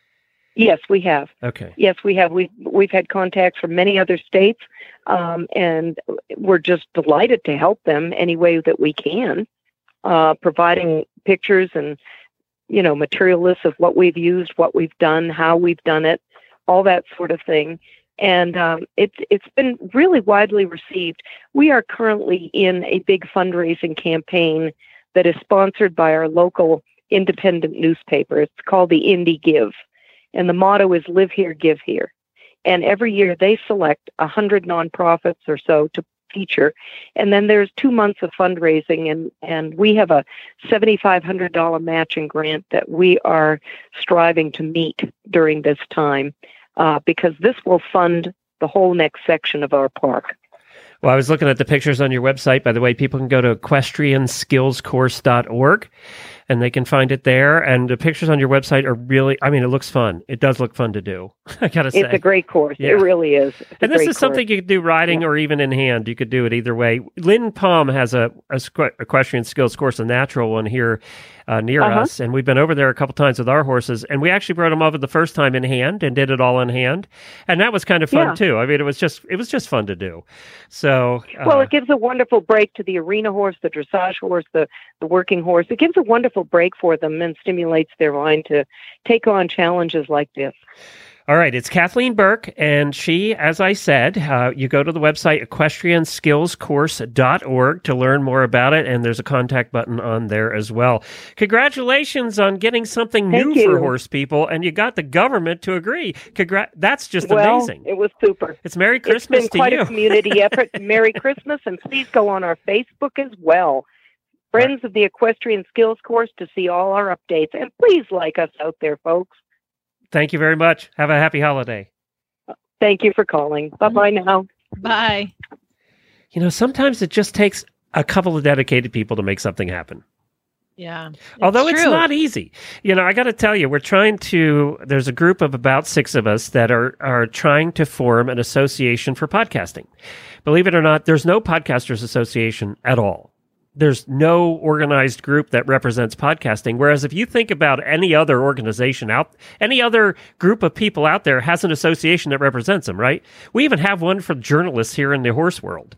Yes, we have. Okay. Yes, we have. We've, we've had contacts from many other states, um, and we're just delighted to help them any way that we can, uh, providing pictures and, you know, material lists of what we've used, what we've done, how we've done it, all that sort of thing. And um, it's it's been really widely received. We are currently in a big fundraising campaign that is sponsored by our local independent newspaper. It's called the Indy Give, and the motto is "Live Here, Give Here." And every year they select a hundred nonprofits or so to feature, and then there's two months of fundraising, and and we have a seventy-five hundred dollars matching grant that we are striving to meet during this time. Uh, because this will fund the whole next section of our park. Well, I was looking at the pictures on your website. By the way, people can go to equestrian skills course dot org and they can find it there. And the pictures on your website are really, I mean, it looks fun. It does look fun to do, I got to say. It's a great course. Yeah. It really is. It's a And this great is something course. you could do riding Yeah. or even in hand. You could do it either way. Lynn Palm has a, a squ- equestrian skills course, a natural one here uh, near Uh-huh. us. And we've been over there a couple times with our horses. And we actually brought them over the first time in hand and did it all in hand. And that was kind of fun Yeah. too. I mean, it was just it was just fun to do. So, uh, Well, it gives a wonderful break to the arena horse, the dressage horse, the, the working horse. It gives a wonderful break for them and stimulates their mind to take on challenges like this. all right, it's Kathleen Burke, and she, as I said, uh, you go to the website equestrian skills course dot org to learn more about it, and there's a contact button on there as well. Congratulations on getting something Thank new for you. horse people, and you got the government to agree. Congra- That's just well, amazing. it was super. It's Merry Christmas It's been to quite you. a community effort. Merry Christmas, and please go on our Facebook as well. Friends of the Equestrian Skills Course to see all our updates. And please like us out there, folks. Thank you very much. Have a happy holiday. Thank you for calling. Bye-bye now. Bye. You know, sometimes it just takes a couple of dedicated people to make something happen. Yeah. Although it's true. not easy. You know, I got to tell you, we're trying to, there's a group of about six of us that are, are trying to form an association for podcasting. Believe it or not, there's no Podcasters Association at all. There's no organized group that represents podcasting. Whereas if you think about any other organization out, any other group of people out there has an association that represents them, right? We even have one for journalists here in the horse world.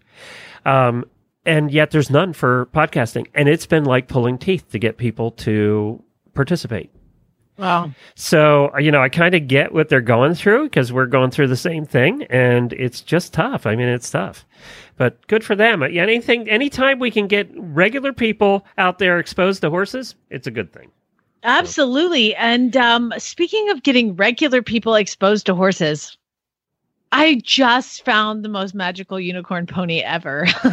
Um, and yet there's none for podcasting. And it's been like pulling teeth to get people to participate. Wow. So, you know, I kind of get what they're going through because we're going through the same thing, and it's just tough. I mean, it's tough, but good for them. Anything, anytime we can get regular people out there exposed to horses, it's a good thing. Absolutely. And um, speaking of getting regular people exposed to horses, I just found the most magical unicorn pony ever.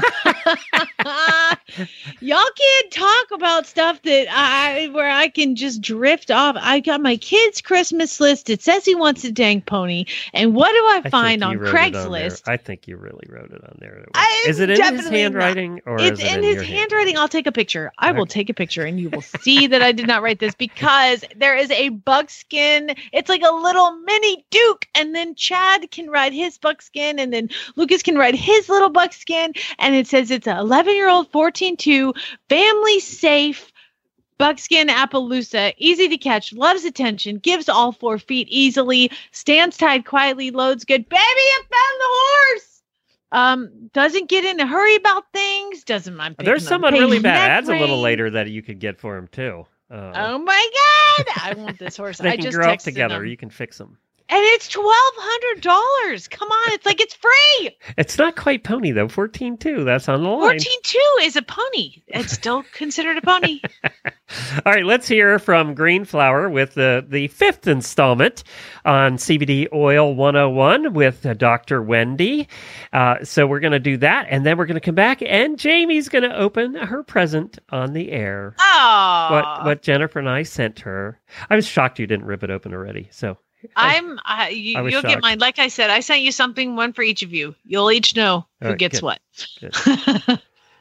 Y'all can't talk about stuff that I where I can just drift off. I got my kid's Christmas list. It says he wants a dank pony. And what do I, I find on on Craigslist? I think you really wrote it on there. I is it in his definitely handwriting not. or It's is it in in his your handwriting. I'll take a picture. I will Okay. take a picture and you will see that I did not write this because there is a buckskin. It's like a little mini Duke. And then Chad can ride his buckskin and then Lucas can ride his little buckskin. And it says it's an eleven-year-old fourteen two family safe buckskin Appaloosa, easy to catch, loves attention, gives all four feet easily, stands tied quietly, loads good. Baby, I found the horse. Um, doesn't get in a hurry about things. Doesn't mind. picking There's up someone page really bad neck ads a little rein. later that you could get for him too. Uh, Oh my God! I want this horse. they I can just grow up texted together. him. You can fix them. And it's twelve hundred dollars. Come on, it's like it's free. It's not quite pony though. fourteen two. That's on the line. Fourteen two is a pony. It's still considered a pony. All right, let's hear from Green Flower with the, the fifth installment on C B D Oil one oh one with uh, Doctor Wendy. Uh, so we're going to do that, and then we're going to come back, and Jamie's going to open her present on the air. Oh, What what Jennifer and I sent her. I was shocked you didn't rip it open already. So I'm. Uh, you, I was you'll get shocked. mine. Like I said, I sent you something, one for each of you. You'll each know who All right, gets good. what. Good.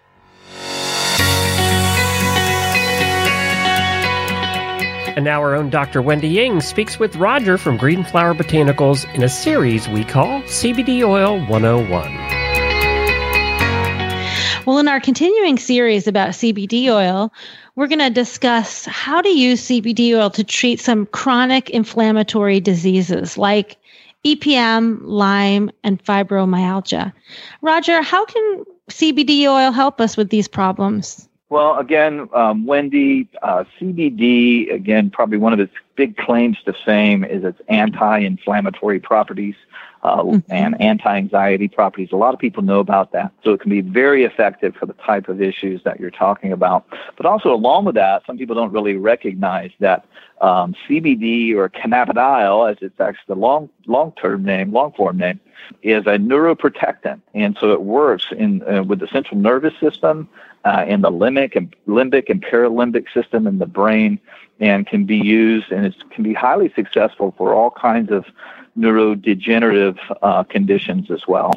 And now our own Doctor Wendy Ying speaks with Roger from Green Flower Botanicals in a series we call C B D Oil one oh one. Well, in our continuing series about C B D oil, we're going to discuss how to use C B D oil to treat some chronic inflammatory diseases like E P M, Lyme, and fibromyalgia. Roger, how can C B D oil help us with these problems? Well, again, um, Wendy, uh, C B D, again, probably one of its big claims to fame is its anti-inflammatory properties uh, mm-hmm. and anti-anxiety properties. A lot of people know about that. So it can be very effective for the type of issues that you're talking about. But also along with that, some people don't really recognize that um, C B D or cannabidiol, as it's actually the long, long-term name, long-form name, is a neuroprotectant. And so it works in uh, with the central nervous system, Uh, in the limbic and limbic and paralimbic system in the brain, and can be used, and it can be highly successful for all kinds of neurodegenerative uh, conditions as well.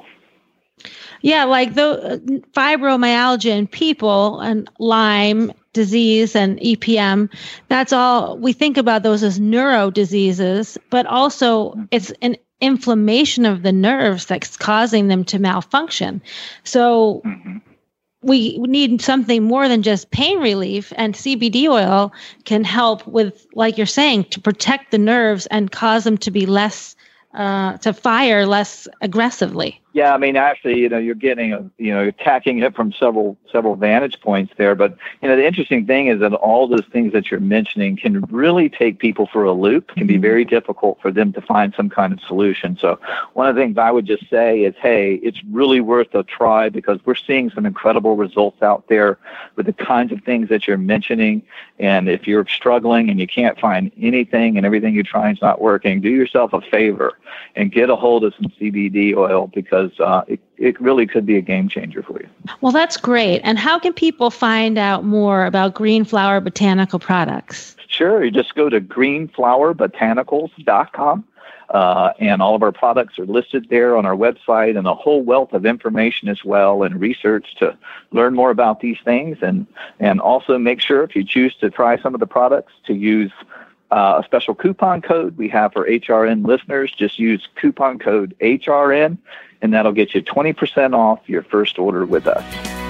Yeah, like the uh, fibromyalgia in people and Lyme disease and E P M, that's all, we think about those as neuro diseases, but also it's an inflammation of the nerves that's causing them to malfunction. So mm-hmm. we need something more than just pain relief, and C B D oil can help with, like you're saying, to protect the nerves and cause them to be less, uh, to fire less aggressively. Yeah, I mean, actually, you know, you're getting, a, you know, attacking it from several several vantage points there. But, you know, the interesting thing is that all those things that you're mentioning can really take people for a loop. It can be very difficult for them to find some kind of solution. So one of the things I would just say is, hey, it's really worth a try because we're seeing some incredible results out there with the kinds of things that you're mentioning. And if you're struggling and you can't find anything and everything you're trying is not working, do yourself a favor and get a hold of some C B D oil because Uh, it, it really could be a game changer for you. Well, that's great. And how can people find out more about Green Flower Botanical products? Sure. You just go to green flower botanicals dot com. Uh, and all of our products are listed there on our website, and a whole wealth of information as well and research to learn more about these things. And, and also make sure if you choose to try some of the products to use Uh, a special coupon code we have for H R N listeners. Just use coupon code H R N, and that'll get you twenty percent off your first order with us.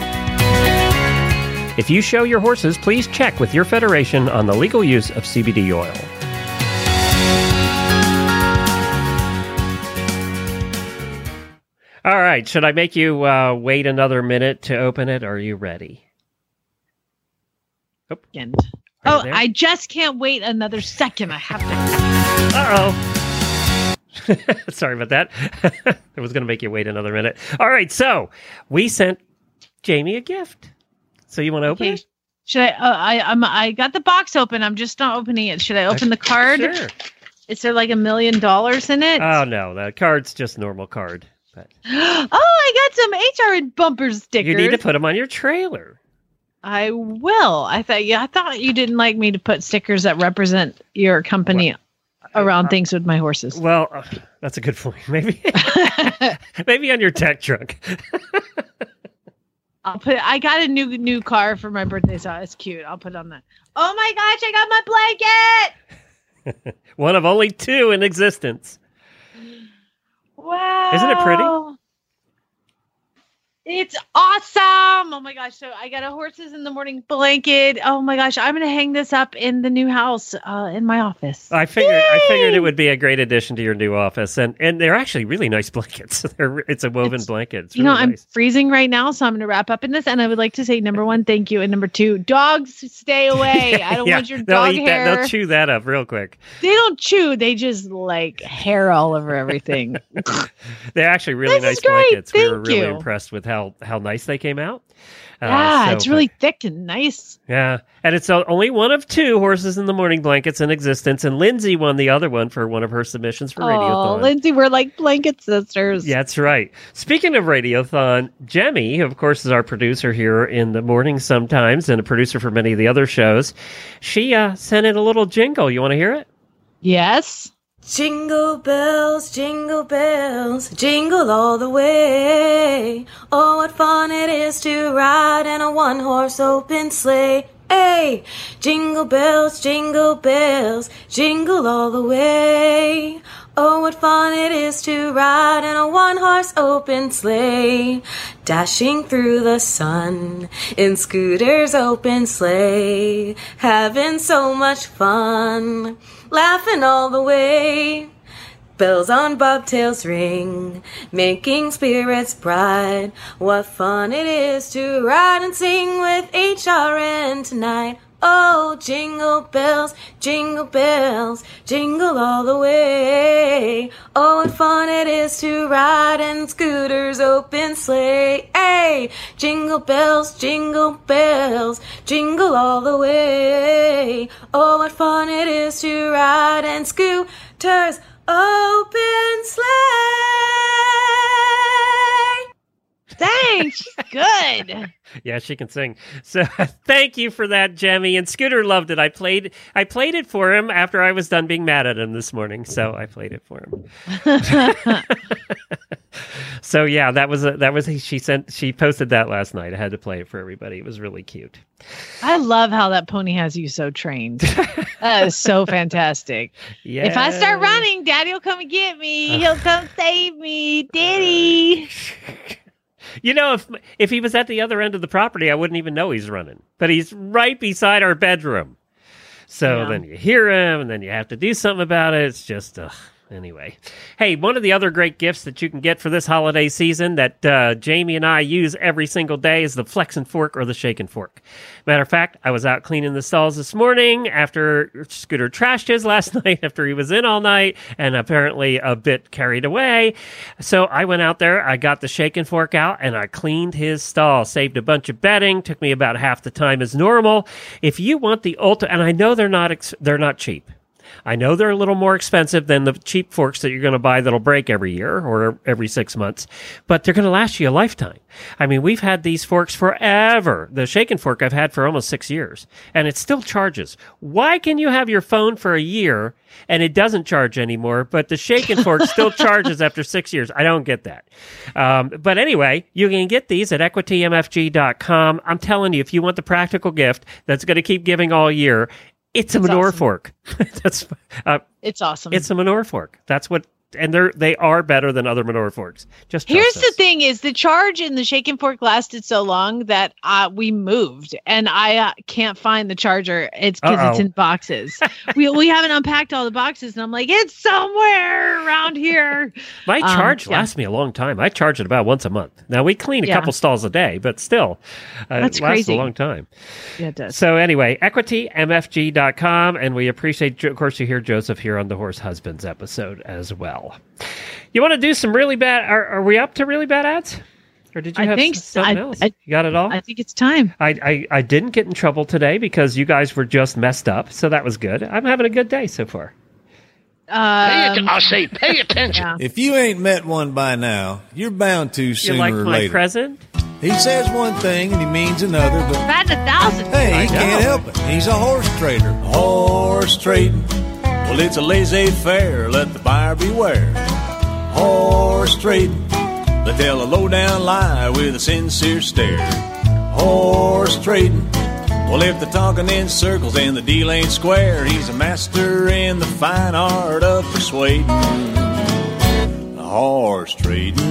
If you show your horses, please check with your federation on the legal use of C B D oil. All right, should I make you uh, wait another minute to open it? Or are you ready? Oh, oh I just can't wait another second. I have to. Uh-oh. Sorry about that. I was going to make you wait another minute. All right, so we sent Jamie a gift. So you want to open Okay. it? Should I? Uh, I I'm, I got the box open. I'm just not opening it. Should I open the card? Sure. Is there like a million dollars in it? Oh, no, the card's just normal card. it. Oh, I got some H R N bumper stickers. You need to put them on your trailer. I will. I thought yeah, I thought you didn't like me to put stickers that represent your company well, around uh, things with my horses. Well, uh, that's a good point. Maybe maybe on your tech truck. I'll put I got a new new car for my birthday, so it's cute. I'll put it on that. Oh my gosh, I got my blanket. One of only two in existence. Wow. Isn't it pretty? It's awesome. Oh my gosh. So I got a Horses in the Morning blanket. Oh my gosh. I'm going to hang this up in the new house uh, in my office. I figured Yay! I figured it would be a great addition to your new office. And and they're actually really nice blankets. They're, it's a woven it's, blanket. It's you really know, I'm nice. freezing right now, so I'm going to wrap up in this. And I would like to say, number one, thank you. And number two, dogs, stay away. I don't yeah, want your they'll dog eat hair. That, they'll chew that up real quick. They don't chew. They just like hair all over everything. They're actually really this nice blankets. Thank we were really you. impressed with how, how nice they came out. Uh, yeah, so, it's really but, thick and nice. Yeah, and it's only one of two Horses in the Morning blankets in existence, and Lindsay won the other one for one of her submissions for Radiothon. Oh, Lindsay, we're like blanket sisters. Yeah, that's right. Speaking of Radiothon, Jemmy, who of course is our producer here in the morning sometimes, and a producer for many of the other shows, she uh, sent in a little jingle. You want to hear it? Yes. Jingle bells, jingle bells, jingle all the way. Oh, what fun it is to ride in a one-horse open sleigh. Hey, jingle bells, jingle bells, jingle all the way. Oh, what fun it is to ride in a one-horse open sleigh. Dashing through the sun in Scooter's open sleigh. Having so much fun. Laughing all the way. Bells on bobtails ring, making spirits bright. What fun it is to ride and sing with H R N tonight. Oh, jingle bells, jingle bells, jingle all the way. Oh, what fun it is to ride in Scooter's open sleigh. Hey, jingle bells, jingle bells, jingle all the way. Oh, what fun it is to ride in Scooter's open sleigh. Thanks. Good. Yeah, she can sing. So thank you for that, Jemmy. And Scooter loved it. I played I played it for him after I was done being mad at him this morning. So I played it for him. So yeah, that was a, that was she sent she posted that last night. I had to play it for everybody. It was really cute. I love how that pony has you so trained. That is so fantastic. Yeah. If I start running, Daddy will come and get me. He'll come save me, Daddy. You know, if if he was at the other end of the property, I wouldn't even know he's running. But he's right beside our bedroom. So yeah. Then you hear him, and then you have to do something about it. It's just, ugh. Anyway. Hey, one of the other great gifts that you can get for this holiday season that uh, Jamie and I use every single day is the Flex and Fork or the Shake and Fork. Matter of fact, I was out cleaning the stalls this morning after Scooter trashed his last night after he was in all night and apparently a bit carried away. So I went out there, I got the Shake and Fork out, and I cleaned his stall. Saved a bunch of bedding, took me about half the time as normal. If you want the ultimate, and I know they're not ex- they're not cheap. I know they're a little more expensive than the cheap forks that you're going to buy that'll break every year or every six months, but they're going to last you a lifetime. I mean, we've had these forks forever. The Shake and Fork I've had for almost six years, and it still charges. Why can you have your phone for a year and it doesn't charge anymore, but the Shake and Fork still charges after six years? I don't get that. Um, but anyway, you can get these at equity m f g dot com. I'm telling you, if you want the practical gift that's going to keep giving all year, it's a manure awesome. fork. That's uh, it's awesome. It's a manure fork. That's what, and they're they are better than other manure forks. Just here's us. the thing: is the charge in the Shake and Fork lasted so long that uh, we moved, and I uh, can't find the charger. It's because it's in boxes. we we haven't unpacked all the boxes, and I'm like, it's somewhere around here. My charge um, yeah. lasts me a long time. I charge it about once a month. Now we clean a Yeah. couple stalls a day, but still, uh, That's it lasts crazy. a long time. Yeah, it does. So anyway, equity m f g dot com, and we appreciate, of course, you hear Joseph here on the Horse Husbands episode as well. You want to do some really bad? Are, are we up to really bad ads? Or did you I have think s- so. something I- else? I- you got it all? I think it's time. I, I, I didn't get in trouble today because you guys were just messed up, so that was good. I'm having a good day so far. Um, I say, pay attention. Yeah. If you ain't met one by now, you're bound to sooner You like or my later. present? He says one thing and he means another, but Batting a thousand. hey, I he can't know. help it. He's a horse trader. Horse trading. Well, it's a laissez-faire. Let the buyer beware. Horse trading. They tell a low-down lie with a sincere stare. Horse trading. Well, if they're talking in circles and the deal ain't square, he's a master in the fine art of persuading. Horse trading.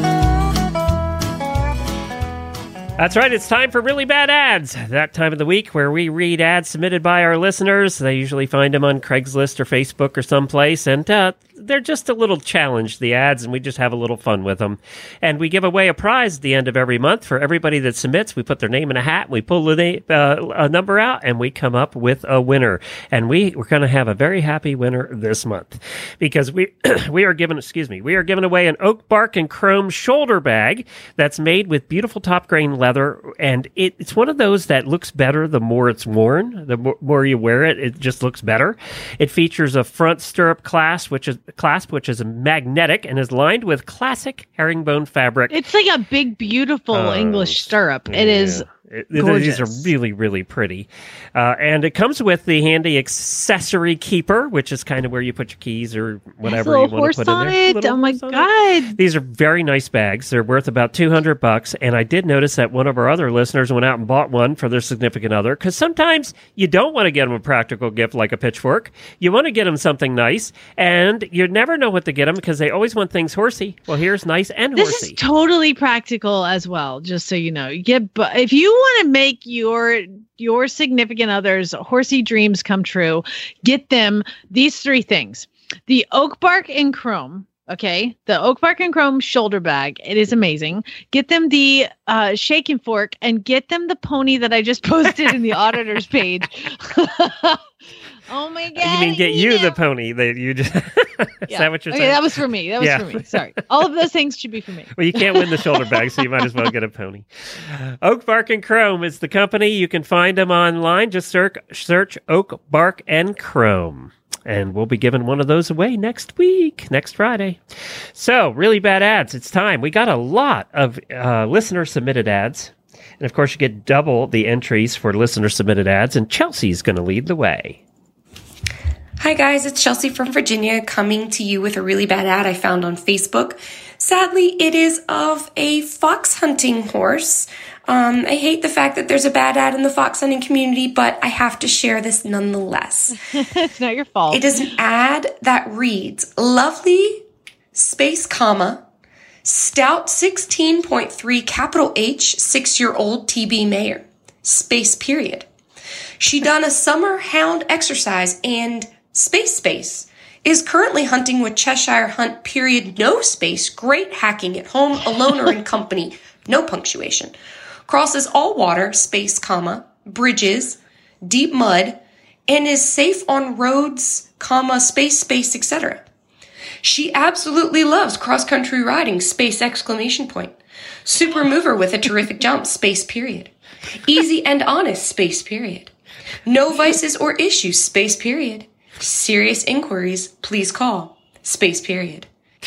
That's right. It's time for Really Bad Ads. That time of the week where we read ads submitted by our listeners. They usually find them on Craigslist or Facebook or someplace, and uh, they're just a little challenge, the ads, and we just have a little fun with them. And we give away a prize at the end of every month for everybody that submits. We put their name in a hat, we pull the na- uh, a number out, and we come up with a winner. And we, we're going to have a very happy winner this month because we we are giving, excuse me, we are giving away an oak bark and chrome shoulder bag that's made with beautiful top grain leather. And it, it's one of those that looks better the more it's worn. The more, more you wear it, it just looks better. It features a front stirrup clasp, which is clasp, which is magnetic and is lined with classic herringbone fabric. It's like a big, beautiful Oh, English stirrup. It is It, gorgeous. these are really, really pretty. Uh, and it comes with the handy accessory keeper, which is kind of where you put your keys or whatever you Has a little want to horse put in on there. it. Little Oh my horse on it. God. These are very nice bags. They're worth about two hundred bucks. And I did notice that one of our other listeners went out and bought one for their significant other, because sometimes you don't want to get them a practical gift like a pitchfork. You want to get them something nice, and you never know what to get them because they always want things horsey. Well, here's nice and This horsey. is totally practical as well, just so you know. You get, bu- if you want to make your your significant other's horsey dreams come true, get them these three things: the oak bark and chrome. Okay, the oak bark and chrome shoulder bag. It is amazing. Get them the uh, shake and fork, and get them the pony that I just posted in the auditor's page. Oh my God! You mean get you the pony that you just? Is Yeah. that what you're Okay, saying? that was for me. That was Yeah. for me. Sorry. All of those things should be for me. Well, you can't win the shoulder bag, so you might as well get a pony. Oak Bark and Chrome is the company. You can find them online. Just search, search Oak Bark and Chrome. And we'll be giving one of those away next week, next Friday. So, Really Bad Ads. It's time. We got a lot of uh, listener-submitted ads. And, of course, you get double the entries for listener-submitted ads. And Chelsea's going to lead the way. Hi guys, it's Chelsea from Virginia coming to you with a really bad ad I found on Facebook. Sadly, it is of a fox hunting horse. Um, I hate the fact that there's a bad ad in the fox hunting community, but I have to share this nonetheless. It's not your fault. It is an ad that reads, lovely space comma, stout sixteen point three capital H six-year-old T B Mayer, space period. She done a summer hound exercise and space space. Is currently hunting with Cheshire Hunt period no space. Great hacking at home, alone or in company. No punctuation. Crosses all water, space comma, bridges, deep mud, and is safe on roads, comma, space, space, et cetera. She absolutely loves cross-country riding, space exclamation point. Super mover with a terrific jump, space period. Easy and honest, space period. No vices or issues, space period. Serious inquiries, please call, space period.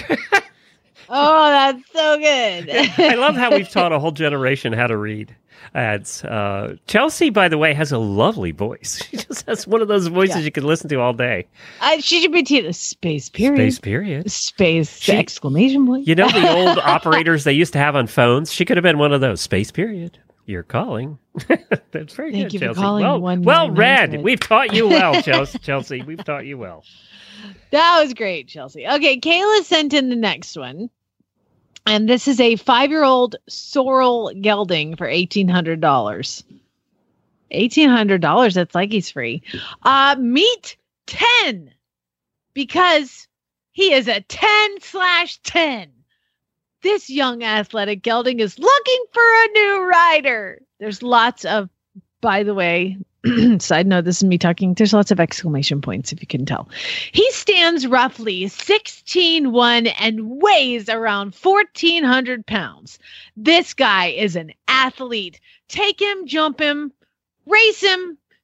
Oh, that's so good. I love how we've taught a whole generation how to read ads. Uh, Chelsea, by the way, has a lovely voice. She just has one of those voices Yeah. you can listen to all day. Uh, she should be t- the space period. Space period. Space She- exclamation point. You know the old operators they used to have on phones? She could have been one of those. Space period. You're calling. That's very Thank good, you for Chelsea. calling well, one well nine nine read. seven. We've taught you well, Chelsea. Chelsea. We've taught you well. That was great, Chelsea. Okay, Kayla sent in the next one. And this is a five-year-old sorrel gelding for eighteen hundred dollars. eighteen hundred dollars, that's like he's free. Uh, meet ten, because he is a ten slash ten. This young athletic gelding is looking for a new rider. There's lots of, by the way, side note, this is me talking. There's lots of exclamation points, if you can tell. He stands roughly sixteen one and weighs around fourteen hundred pounds. This guy is an athlete. Take him, jump him, race him,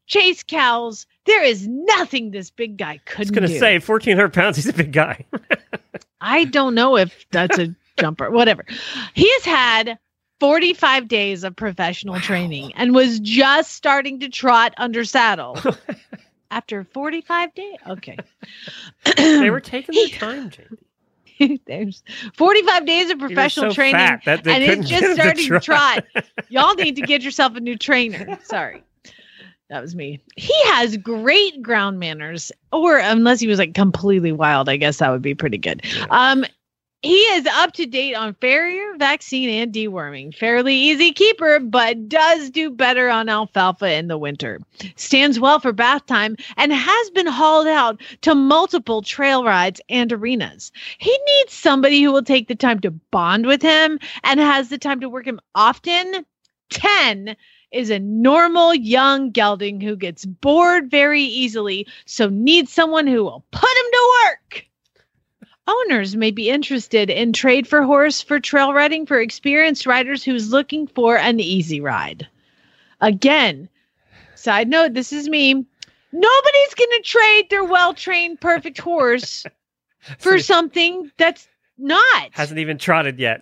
chase cows. There is nothing this big guy I couldn't was going to do. say, fourteen hundred pounds, he's a big guy. I don't know if that's a jumper, whatever. He has had forty-five days of professional wow. training and was just starting to trot under saddle. After forty-five days? Okay. They were taking their time, J D. There's forty-five days of professional so training, fat that and it's just starting to trot. trot. Y'all need to get yourself a new trainer. Sorry. That was me. He has great ground manners, or unless he was like completely wild, I guess that would be pretty good. Yeah. Um, he is up to date on farrier, vaccine, and deworming. Fairly easy keeper, but does do better on alfalfa in the winter. Stands well for bath time and has been hauled out to multiple trail rides and arenas. He needs somebody who will take the time to bond with him and has the time to work him often. ten is a normal young gelding who gets bored very easily, so needs someone who will put him to work. Owners may be interested in trade for horse for trail riding for experienced riders who's looking for an easy ride. Again, side note, this is me. Nobody's going to trade their well-trained, perfect horse for something that's not. Hasn't even trotted yet.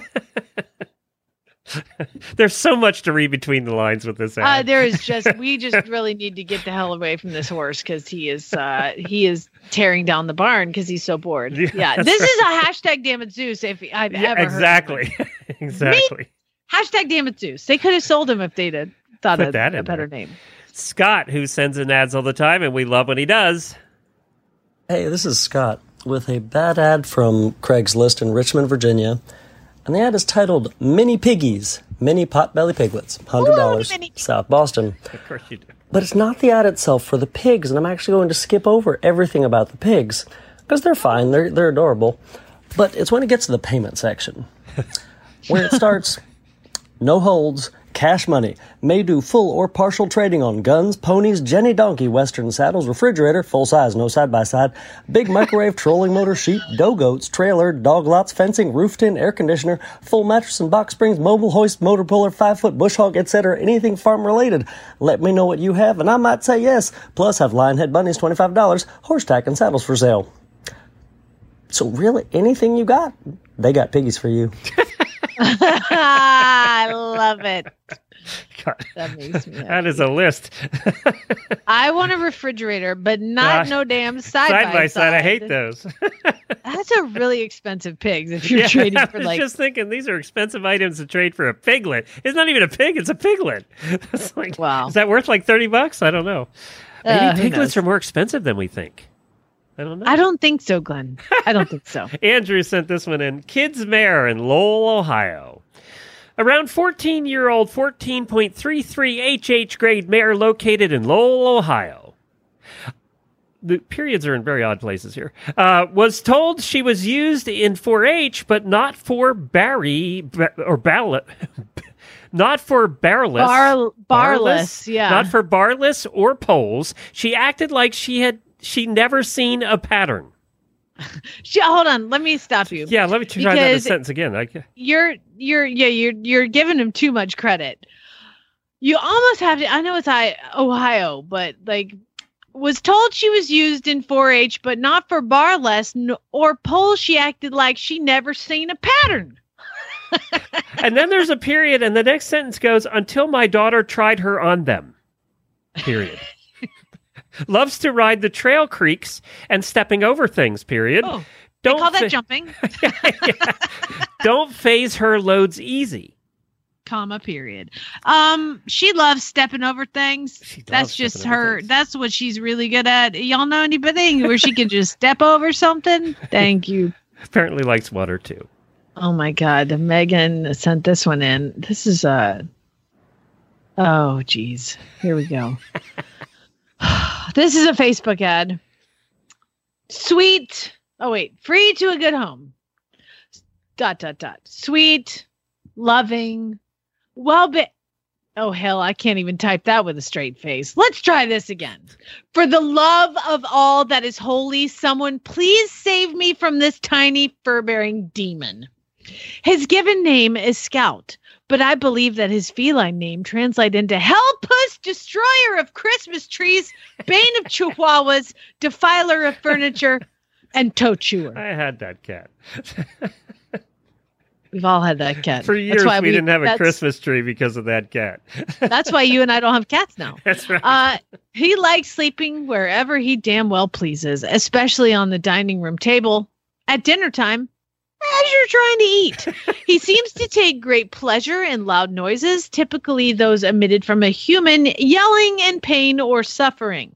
There's so much to read between the lines with this ad. Uh, there is just, we just really need to get the hell away from this horse because he is, uh, he is tearing down the barn because he's so bored. Yeah, yeah this right. is a hashtag damn it Zeus if I've yeah, ever exactly. heard of it. Exactly. Me, hashtag damn it Zeus. They could have sold him if they'd have thought Put of that a better there. name. Scott, who sends in ads all the time, and we love when he does. Hey, this is Scott with a bad ad from Craigslist in Richmond, Virginia. And the ad is titled Mini Piggies, Mini Potbelly Piglets, one hundred dollars, Ooh, South Boston. Of course you do. But it's not the ad itself for the pigs, and I'm actually going to skip over everything about the pigs, because they're fine, they're, they're adorable. But it's when it gets to the payment section, where it starts, no holds, cash money, may do full or partial trading on guns, ponies, Jenny Donkey, Western saddles, refrigerator, full size, no side-by-side, big microwave, trolling motor, sheep, dough goats, trailer, dog lots, fencing, roof tin, air conditioner, full mattress and box springs, mobile hoist, motor puller, five-foot bush hog, et cetera, anything farm-related. Let me know what you have, and I might say yes. Plus, have lionhead bunnies, twenty-five dollars, horse tack and saddles for sale. So really, anything you got, they got piggies for you. I love it. God. That makes me happy. That is a list. I want a refrigerator, but not Gosh. no damn side, side by by side. side. I hate those. That's a really expensive pigs if you're yeah, trading I for was like. just thinking these are expensive items to trade for a piglet. It's not even a pig; it's a piglet. It's like, wow, is that worth like thirty bucks? I don't know. Maybe Uh, who piglets knows? are more expensive than we think. I don't know. I don't think so, Glenn. I don't think so. Andrew sent this one in. Kids Mare in Lowell, Ohio. Around fourteen-year-old fourteen point three three H H grade mare located in Lowell, Ohio. The periods are in very odd places here. Uh, was told she was used in four H, but not for Barry or ballot. Not for barless. Bar- barless, yeah. Not for barless or poles. She acted like she had she never seen a pattern. She, hold on, let me stop you. Yeah, let me try that in a sentence again. I, You're you're yeah you're you're giving him too much credit. You almost have to. I know it's I, Ohio, but like was told she was used in four H, but not for barless n- or poles. She acted like she never seen a pattern. And then there's a period, and the next sentence goes, until my daughter tried her on them. Period. Loves to ride the trail creeks and stepping over things, period. Oh, Don't they call that fa- jumping. yeah. Don't phase her loads easy. Comma, period. Um, she loves stepping over things. She that's just stepping over her. things. That's what she's really good at. Y'all know anybody where she can just step over something? Thank you. Apparently likes water, too. Oh, my God. Megan sent this one in. This is a... Oh, geez. Here we go. This is a Facebook ad. Sweet. Oh, wait. Free to a good home. Dot, dot, dot. Sweet. Loving. Well, be- oh, hell. I can't even type that with a straight face. Let's try this again. For the love of all that is holy, someone please save me from this tiny fur-bearing demon. His given name is Scout, but I believe that his feline name translates into Hellpuss, destroyer of Christmas trees, bane of chihuahuas, defiler of furniture, and toe chewer. I had that cat. We've all had that cat. For years, we, we didn't have a Christmas tree because of that cat. That's why you and I don't have cats now. That's right. Uh, he likes sleeping wherever he damn well pleases, especially on the dining room table at dinner time as you're trying to eat. He seems to take great pleasure in loud noises, typically those emitted from a human yelling in pain or suffering.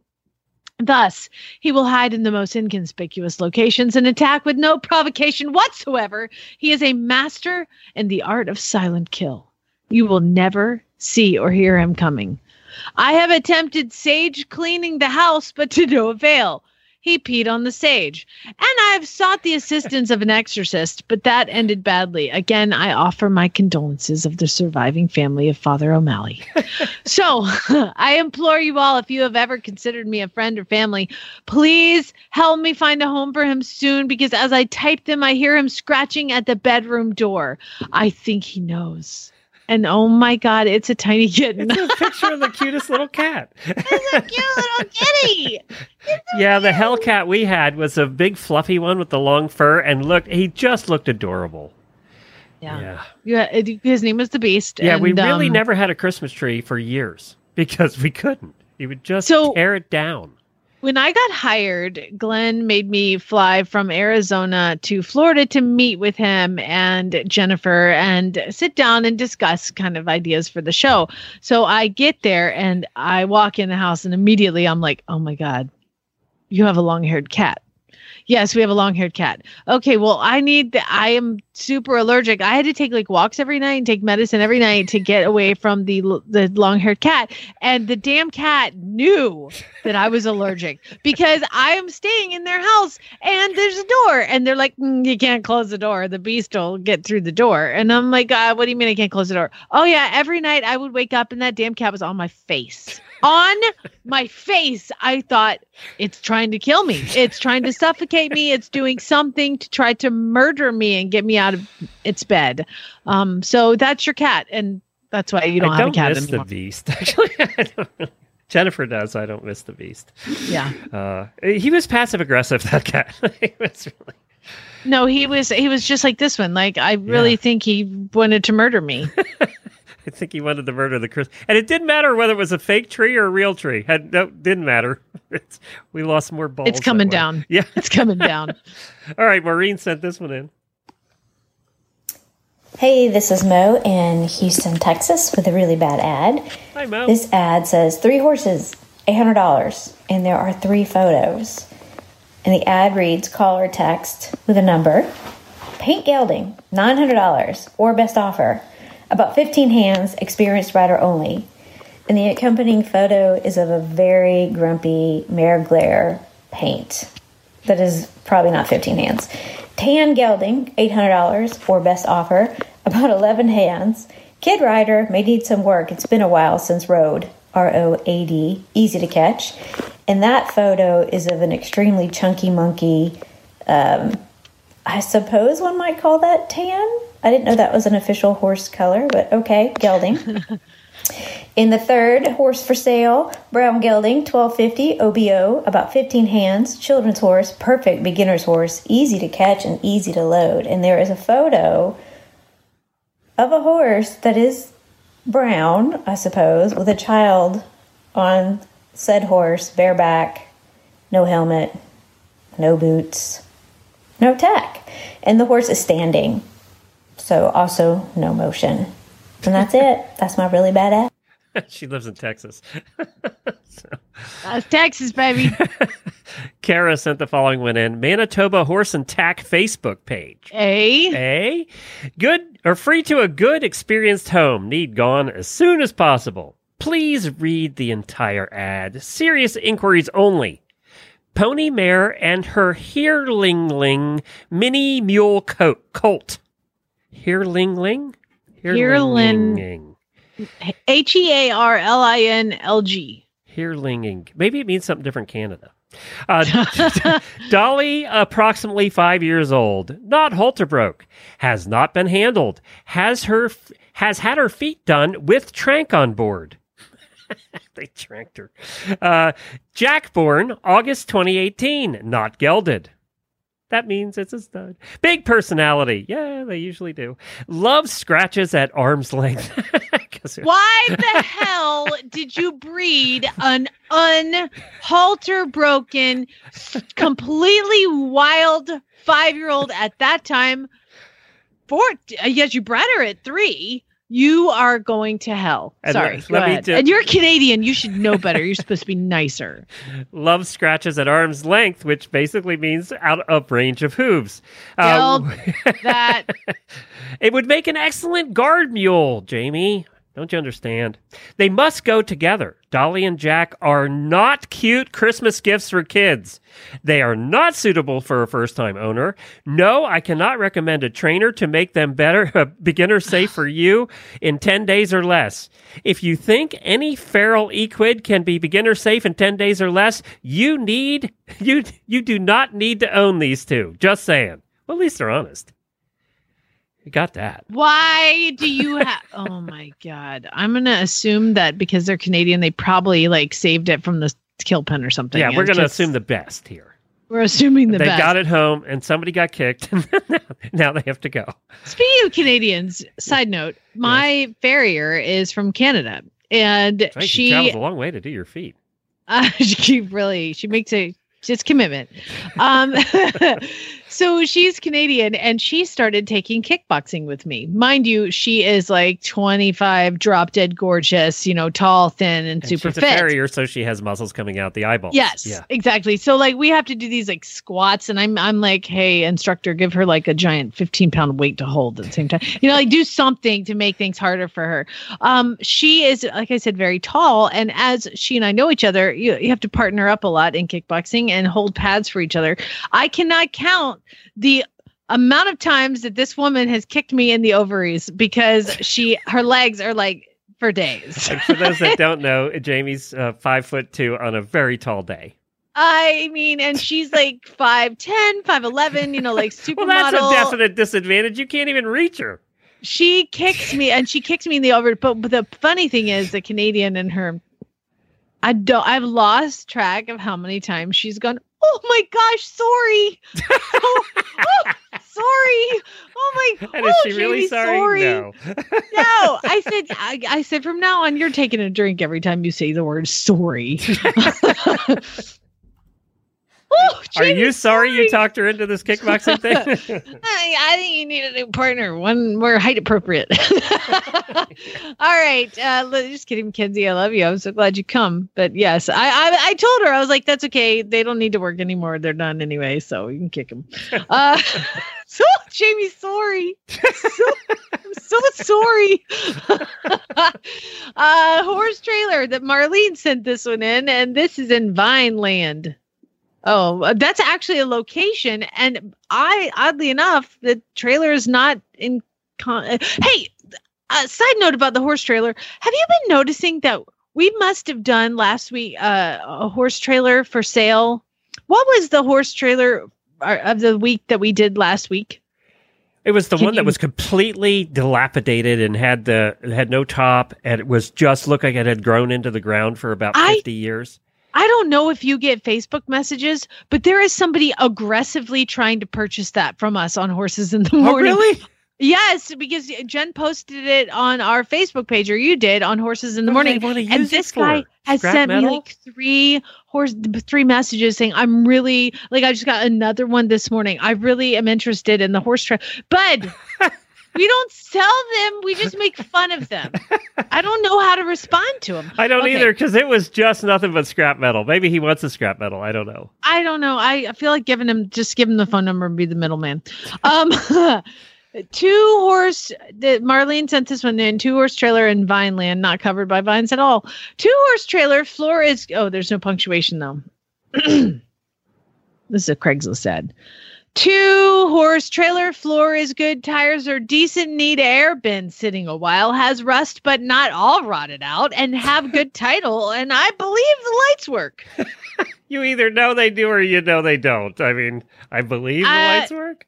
Thus, he will hide in the most inconspicuous locations and attack with no provocation whatsoever. He is a master in the art of silent kill. You will never see or hear him coming. I have attempted sage cleaning the house, but to no avail. He peed on the sage. And I have sought the assistance of an exorcist, but that ended badly. Again, I offer my condolences of the surviving family of Father O'Malley. So, I implore you all, if you have ever considered me a friend or family, please help me find a home for him soon, because as I type them, I hear him scratching at the bedroom door. I think he knows. And oh my God, it's a tiny kitten. It's a picture of the cutest little cat. It's a cute little kitty. Yeah, the Hellcat we had was a big fluffy one with the long fur, and look, he just looked adorable. Yeah. Yeah. Yeah. It, his name was the Beast. Yeah, and, we really um, never had a Christmas tree for years because we couldn't. He would just So- tear it down. When I got hired, Glenn made me fly from Arizona to Florida to meet with him and Jennifer and sit down and discuss kind of ideas for the show. So I get there and I walk in the house and immediately I'm like, oh my God, you have a long-haired cat. Yes, we have a long-haired cat. Okay, well, I need the, I am super allergic. I had to take like walks every night and take medicine every night to get away from the the long-haired cat. And the damn cat knew that I was allergic because I am staying in their house and there's a door. And they're like, mm, you can't close the door. The Beast will get through the door. And I'm like, uh, what do you mean I can't close the door? Oh, yeah, every night I would wake up and that damn cat was on my face. On my face, I thought, it's trying to kill me. It's trying to suffocate me. It's doing something to try to murder me and get me out of its bed. Um, so that's your cat, and that's why you don't I have don't a cat miss anymore. the Beast, actually. I don't, Jennifer does. I don't miss the Beast. Yeah. Uh, he was passive-aggressive, that cat. He was really... No, he was he was just like this one. Like, I really Yeah. think he wanted to murder me. I think he wanted to murder the Christmas. And it didn't matter whether it was a fake tree or a real tree. Had, no, didn't matter. It's, we lost more balls. It's coming that way. down. Yeah. It's coming down. All right, Maureen sent this one in. Hey, this is Mo in Houston, Texas, with a really bad ad. Hi, Mo. This ad says three horses, eight hundred dollars, and there are three photos. And the ad reads, call or text with a number. Paint gelding, nine hundred dollars, or best offer. About fifteen hands, experienced rider only. And the accompanying photo is of a very grumpy mare glare paint. That is probably not fifteen hands. Tan gelding, eight hundred dollars, or best offer. About eleven hands. Kid rider may need some work. It's been a while since rode. R O A D, easy to catch. And that photo is of an extremely chunky monkey. Um, I suppose one might call that tan. I didn't know that was an official horse color, but okay, gelding. In the third, horse for sale, brown gelding, twelve fifty, O B O, about fifteen hands, children's horse, perfect beginner's horse, easy to catch and easy to load. And there is a photo of a horse that is brown, I suppose, with a child on said horse, bareback, no helmet, no boots, no tack. And the horse is standing, so also no motion. And that's it. That's my really bad ad. She lives in Texas. So. That's Texas, baby. Kara sent the following one in. Manitoba Horse and Tack Facebook page. A. A. Good or free to a good experienced home. Need gone as soon as possible. Please read the entire ad. Serious inquiries only. Pony mare and her Heerlingling mini mule co- colt. Heerlingling? Heerlin. H E A R L I N L G. Heerlinging. Maybe it means something different in Canada. Uh, Dolly, approximately five years old, not halter broke, has not been handled, has her has had her feet done with Trank on board. They tranked her. Uh, Jack born August twenty eighteen, not gelded. That means it's a stud. Big personality. Yeah, they usually do. Loves scratches at arm's length. Why the hell did you breed an unhalter broken, completely wild five-year-old at that time? Four, yes, you bred her at three. You are going to hell. And Sorry. let- Go let me ahead. ju- and you're Canadian. You should know better. You're supposed to be nicer. Loves scratches at arm's length, which basically means out of range of hooves. Geld Uh, that. It would make an excellent guard mule, Jamie. Don't you understand? They must go together. Dolly and Jack are not cute Christmas gifts for kids. They are not suitable for a first-time owner. No, I cannot recommend a trainer to make them better, uh, beginner safe for you in ten days or less. If you think any feral equid can be beginner safe in ten days or less, you need you you do not need to own these two. Just saying. Well, at least they're honest. You got that. Why do you have? Oh my God! I'm gonna assume that because they're Canadian, they probably like saved it from the kill pen or something. Yeah, we're and going to just- assume the best here. We're assuming the they best. got it home, and somebody got kicked, and now they have to go. Speaking of Canadians, side note: my farrier is from Canada, and Right, she she travels a long way to do your feet. Uh, she really, she makes a, it's commitment. Um, so she's Canadian and she started taking kickboxing with me. Mind you, she is like twenty-five, drop dead gorgeous, you know, tall, thin, and, And super she's a fit. farrier, so she has muscles coming out the eyeballs. Yes, Yeah. exactly. So like we have to do these like squats, and I'm I'm like, hey, instructor, give her like a giant fifteen pound weight to hold at the same time. You know, like do something to make things harder for her. Um, she is, like I said, very tall, and as she and I know each other, you you have to partner up a lot in kickboxing and hold pads for each other. I cannot count the amount of times that this woman has kicked me in the ovaries because she her legs are like for days. And for those that don't know, Jamie's uh, five foot two on a very tall day. I mean, and she's like five ten, five eleven, you know, like supermodel. Well, that's a definite disadvantage. You can't even reach her. She kicks me, and she kicks me in the over. But, but the funny thing is, the Canadian and her, I don't. I've lost track of how many times she's gone. Oh my gosh, sorry. oh, oh, sorry. Oh my. And is oh, she really Jamie, sorry? No. No, I said, I, I said from now on, you're taking a drink every time you say the word sorry. Oh, Are you sorry, you talked her into this kickboxing thing? I, I think you need a new partner, one more height appropriate. All right. Uh, li- just kidding, Kenzie. I love you. I'm so glad you come. But yes, I, I I told her, I was like, that's okay. They don't need to work anymore. They're done anyway. So you can kick them. Uh, so, Jamie, sorry. So, I'm so sorry. uh, horse trailer that Marlene sent this one in, and this is in Vineland. Oh, that's actually a location, and I, oddly enough, the trailer is not in. Con- hey, uh, side note about the horse trailer: have you been noticing that we must have done last week uh, a horse trailer for sale? What was the horse trailer uh, of the week that we did last week? It was the Can one that you- was completely dilapidated and had the it had no top, and it was just looked like it had grown into the ground for about I- fifty years. I don't know if you get Facebook messages, but there is somebody aggressively trying to purchase that from us on Horses in the Morning. Oh, really? Yes, because Jen posted it on our Facebook page, or you did on Horses in the What do Morning. they wanna And use it this guy for? has Scrap sent me metal? like three horse, three messages saying, "I'm really like I just got another one this morning. I really am interested in the horse trail, Bud." We don't sell them. We just make fun of them. I don't know how to respond to them. I don't Okay. either, because it was just nothing but scrap metal. Maybe he wants a scrap metal. I don't know. I don't know. I, I feel like giving him just give him the phone number and be the middleman. Um, two horse. The, Marlene sent this one in. Two horse trailer in Vineland, not covered by vines at all. Two horse trailer. Floor is. Oh, there's no punctuation though. This is a Craigslist ad. Two horse trailer, floor is good, tires are decent, need air, been sitting a while, has rust but not all rotted out, and have good title, and I believe the lights work. You either know they do or you know they don't. I mean, I believe the Uh, lights work.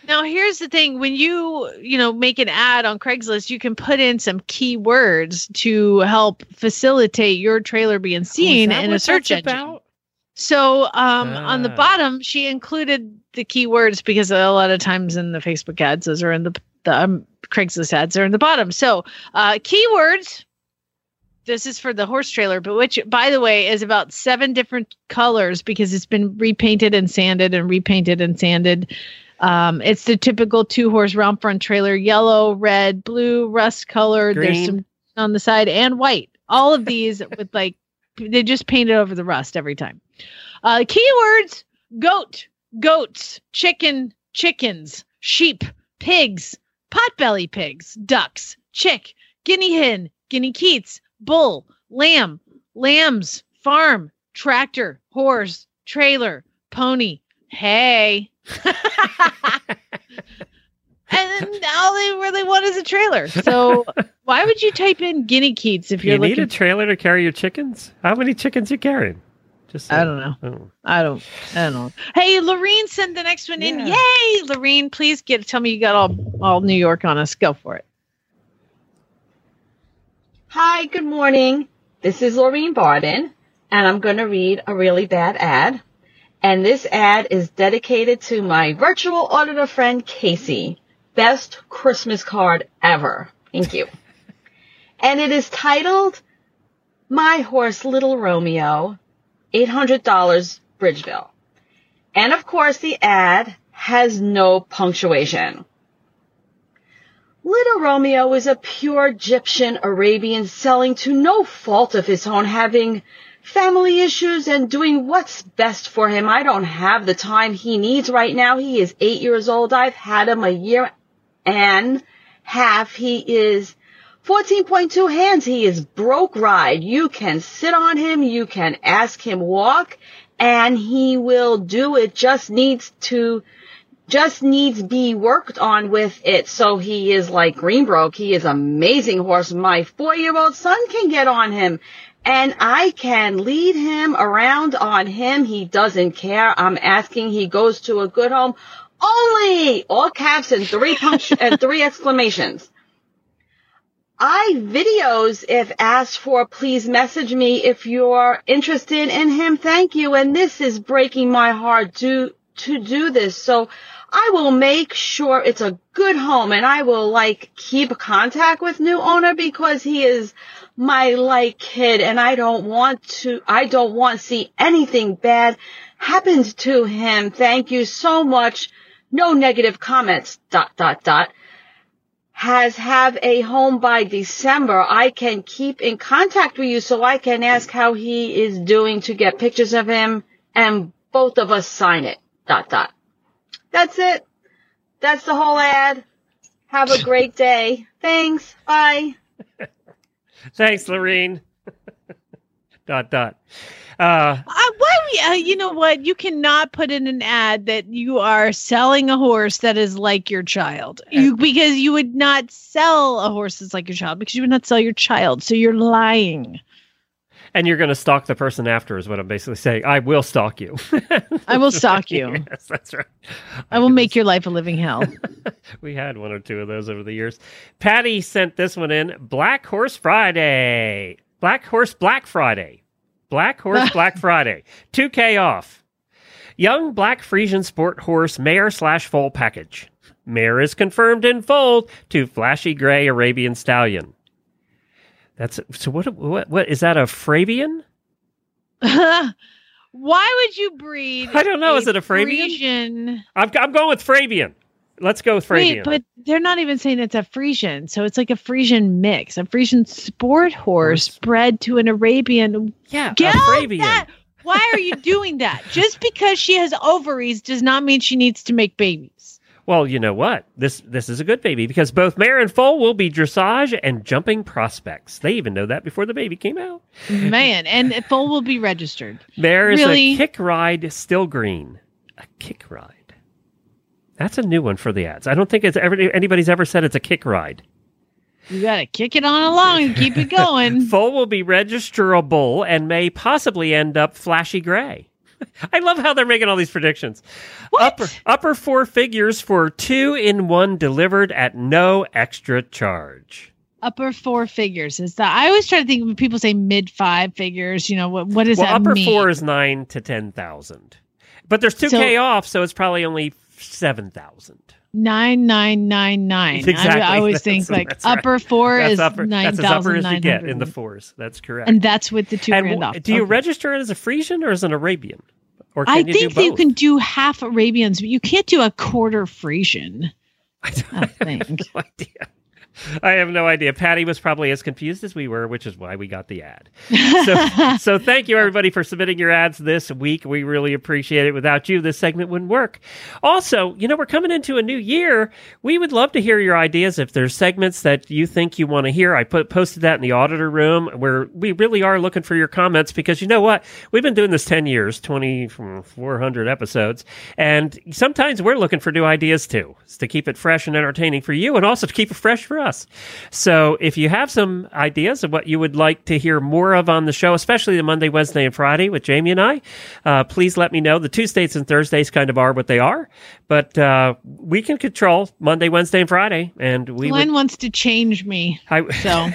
Now, here's the thing. When you, you know, make an ad on Craigslist, you can put in some keywords to help facilitate your trailer being seen in a search engine. About? So um, ah. on the bottom, she included the keywords because a lot of times in the Facebook ads, those are in the, the um, Craigslist ads are in the bottom. So uh, keywords, this is for the horse trailer, but which, by the way, is about seven different colors because it's been repainted and sanded and repainted and sanded. Um, it's the typical two horse round front trailer, yellow, red, blue, rust colored. Green. There's some on the side and white. All of these with like, they just painted over the rust every time. Uh, keywords, goat, goats, chicken, chickens, sheep, pigs, potbelly pigs, ducks, chick, guinea hen, guinea keats, bull, lamb, lambs, farm, tractor, horse, trailer, pony, hay. And then all they really want is a trailer. So why would you type in guinea keats if you're you looking? need a trailer to carry your chickens? How many chickens you carrying? Just I don't know. Oh. I don't. I don't know. Hey, Lorene sent the next one in. Yay, Lorene! Please get tell me you got all all New York on us. Go for it. Hi, good morning. This is Lorene Barden, and I'm going to read a really bad ad. And this ad is dedicated to my virtual auditor friend, Casey. Best Christmas card ever. Thank you. And it is titled, My Horse Little Romeo, eight hundred dollars Bridgeville. And of course, the ad has no punctuation. Little Romeo is a pure Egyptian Arabian selling to no fault of his own, having family issues and doing what's best for him. I don't have the time he needs right now. He is eight years old. I've had him a year and half. He is fourteen point two hands. He is broke ride. You can sit on him. You can ask him walk and he will do it. Just needs to, just needs be worked on with it. So he is like Greenbroke. He is an amazing horse. My four-year-old son can get on him. And I can lead him around on him. He doesn't care. I'm asking. He goes to a good home. Only all caps and three punct- and three exclamations. I videos if asked for. Please message me if you're interested in him. Thank you. And this is breaking my heart to to do this. So I will make sure it's a good home, and I will like keep contact with new owner because he is my like kid, and I don't want to, I don't want to see anything bad happens to him. Thank you so much. No negative comments, dot, dot, dot. Has have a home by December. I can keep in contact with you so I can ask how he is doing to get pictures of him and both of us sign it, dot, dot. That's it. That's the whole ad. Have a great day. Thanks. Bye. Thanks, Lorene. dot, dot. Uh, uh, why we, uh, you know what? You cannot put in an ad that you are selling a horse that is like your child. You because you would not sell a horse that's like your child because you would not sell your child. So you're lying. And you're going to stalk the person after is what I'm basically saying. I will stalk you. I will stalk you. Yes, that's right. I will make your life a living hell. We had one or two of those over the years. Patty sent this one in. Black Horse Friday. Black Horse Black Friday. Black Horse Black Friday. two K off. Young Black Frisian Sport Horse Mare slash Foal Package. Mare is confirmed in fold to Flashy Gray Arabian Stallion. That's so. What? What? What is that? A Frabian? Why would you breed? I don't know. Is it a Frabian? Frisian? I'm I'm going with Frabian. Let's go with Frabian. Wait, but they're not even saying it's a Frisian, so it's like a Frisian mix, a Frisian sport horse horse. bred to an Arabian. Yeah, Get a Frabian. That. Why are you doing that? Just because she has ovaries does not mean she needs to make babies. Well, you know what? This this is a good baby because both mare and foal will be dressage and jumping prospects. They even know that before the baby came out. Man, and foal will be registered. Mare is really? a kick ride still green. A kick ride. That's a new one for the ads. I don't think it's ever anybody's ever said it's a kick ride. You got to kick it on along and keep it going. Foal will be registerable and may possibly end up flashy gray. I love how they're making all these predictions. What? Upper, upper four figures for two-in-one delivered at no extra charge. Upper four figures is that? I always try to think when people say mid five figures. You know what? What does well, that upper mean? Upper four is nine to ten thousand, but there's two K so, off, so it's probably only seven thousand. Nine nine nine nine. Exactly. I, I always that's, think like right. upper four that's is upper, nine thousand nine hundred. That's as upper as you get in the hundred. fours. That's correct. And that's with the two and grand w- off. Do you okay. register it as a Frisian or as an Arabian? Or can I you think do that you both? can do half Arabians, but you can't do a quarter Frisian. I, I think. have no idea. I have no idea. Patty was probably as confused as we were, which is why we got the ad. So, so thank you, everybody, for submitting your ads this week. We really appreciate it. Without you, this segment wouldn't work. Also, you know, we're coming into a new year. We would love to hear your ideas. If there's segments that you think you want to hear, I put posted that in the auditor room where we really are looking for your comments because you know what? We've been doing this ten years, twenty-four hundred episodes, and sometimes we're looking for new ideas too, to keep it fresh and entertaining for you and also to keep it fresh for us. So if you have some ideas of what you would like to hear more of on the show, especially the Monday, Wednesday, and Friday with Jamie and I, uh, please let me know. The Tuesdays and Thursdays kind of are what they are, but uh, we can control Monday, Wednesday, and Friday. And we Glenn would... wants to change me. I... So...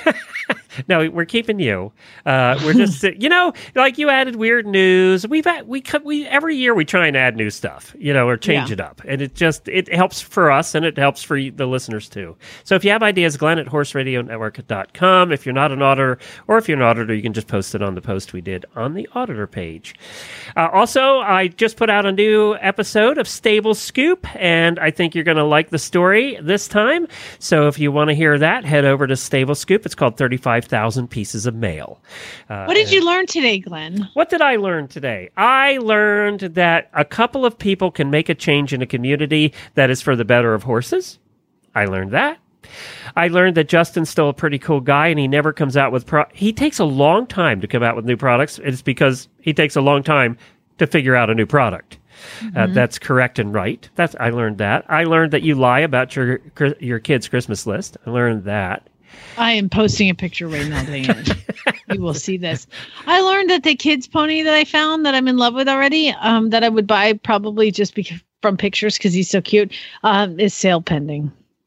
No, we're keeping you. Uh, we're just, you know, like you added weird news. We've had, we we every year we try and add new stuff, you know, or change yeah. it up, and it just it helps for us and it helps for the listeners too. So if you have ideas, Glenn at horse radio network dot com. If you're not an auditor, or if you're an auditor, you can just post it on the post we did on the auditor page. Uh, also, I just put out a new episode of Stable Scoop, and I think you're going to like the story this time. So if you want to hear that, head over to Stable Scoop. It's called thirty-five thousand pieces of mail. Uh, what did you learn today, Glenn? What did I learn today? I learned that a couple of people can make a change in a community that is for the better of horses. I learned that. I learned that Justin's still a pretty cool guy, and he never comes out with... Pro- he takes a long time to come out with new products. It's because he takes a long time to figure out a new product. Mm-hmm. Uh, that's correct and right. That's I learned that. I learned that you lie about your your kid's Christmas list. I learned that. I am posting a picture right now, Diane. You will see this. I learned that the kids pony that I found that I'm in love with already, um, that I would buy probably just be- from pictures because he's so cute, um, is sale pending.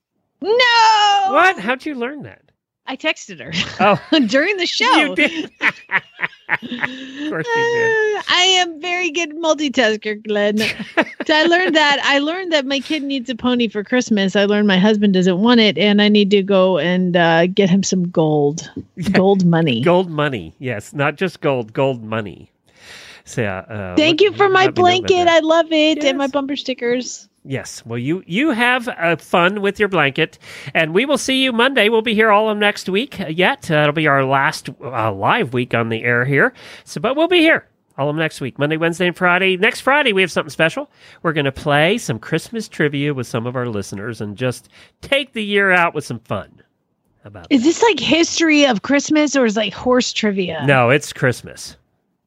No! What? How'd you learn that? I texted her. Oh, during the show. You did. Of course you did. Uh, I am very good multitasker, Glenn. So I learned that I learned that my kid needs a pony for Christmas. I learned my husband doesn't want it, and I need to go and uh, get him some gold, gold money. Gold money, yes, not just gold, gold money. So, uh, thank let, you for my blanket. I love it, yes. And my bumper stickers. Yes. Well, you you have uh, fun with your blanket, and we will see you Monday. We'll be here all of next week yet. Uh, it'll be our last uh, live week on the air here. So, but we'll be here all of next week, Monday, Wednesday, and Friday. Next Friday, we have something special. We're going to play some Christmas trivia with some of our listeners and just take the year out with some fun. How about is that? This like history of Christmas, or is it like horse trivia? No, it's Christmas.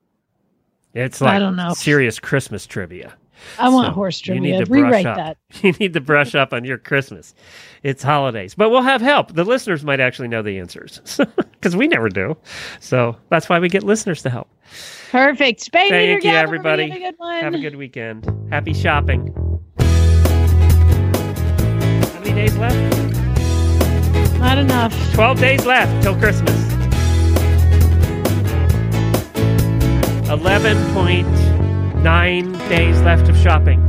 It's like I don't know. serious Christmas trivia. I want So horse you trivia. need to brush Rewrite up. that. You need to brush up on your Christmas. It's holidays. But we'll have help. The listeners might actually know the answers because we never do. So that's why we get listeners to help. Perfect. Spay Thank you, Gavel, everybody. Have a good one. Have a good weekend. Happy shopping. How many days left? Not enough. twelve days left till Christmas. eleven point nine days left of shopping.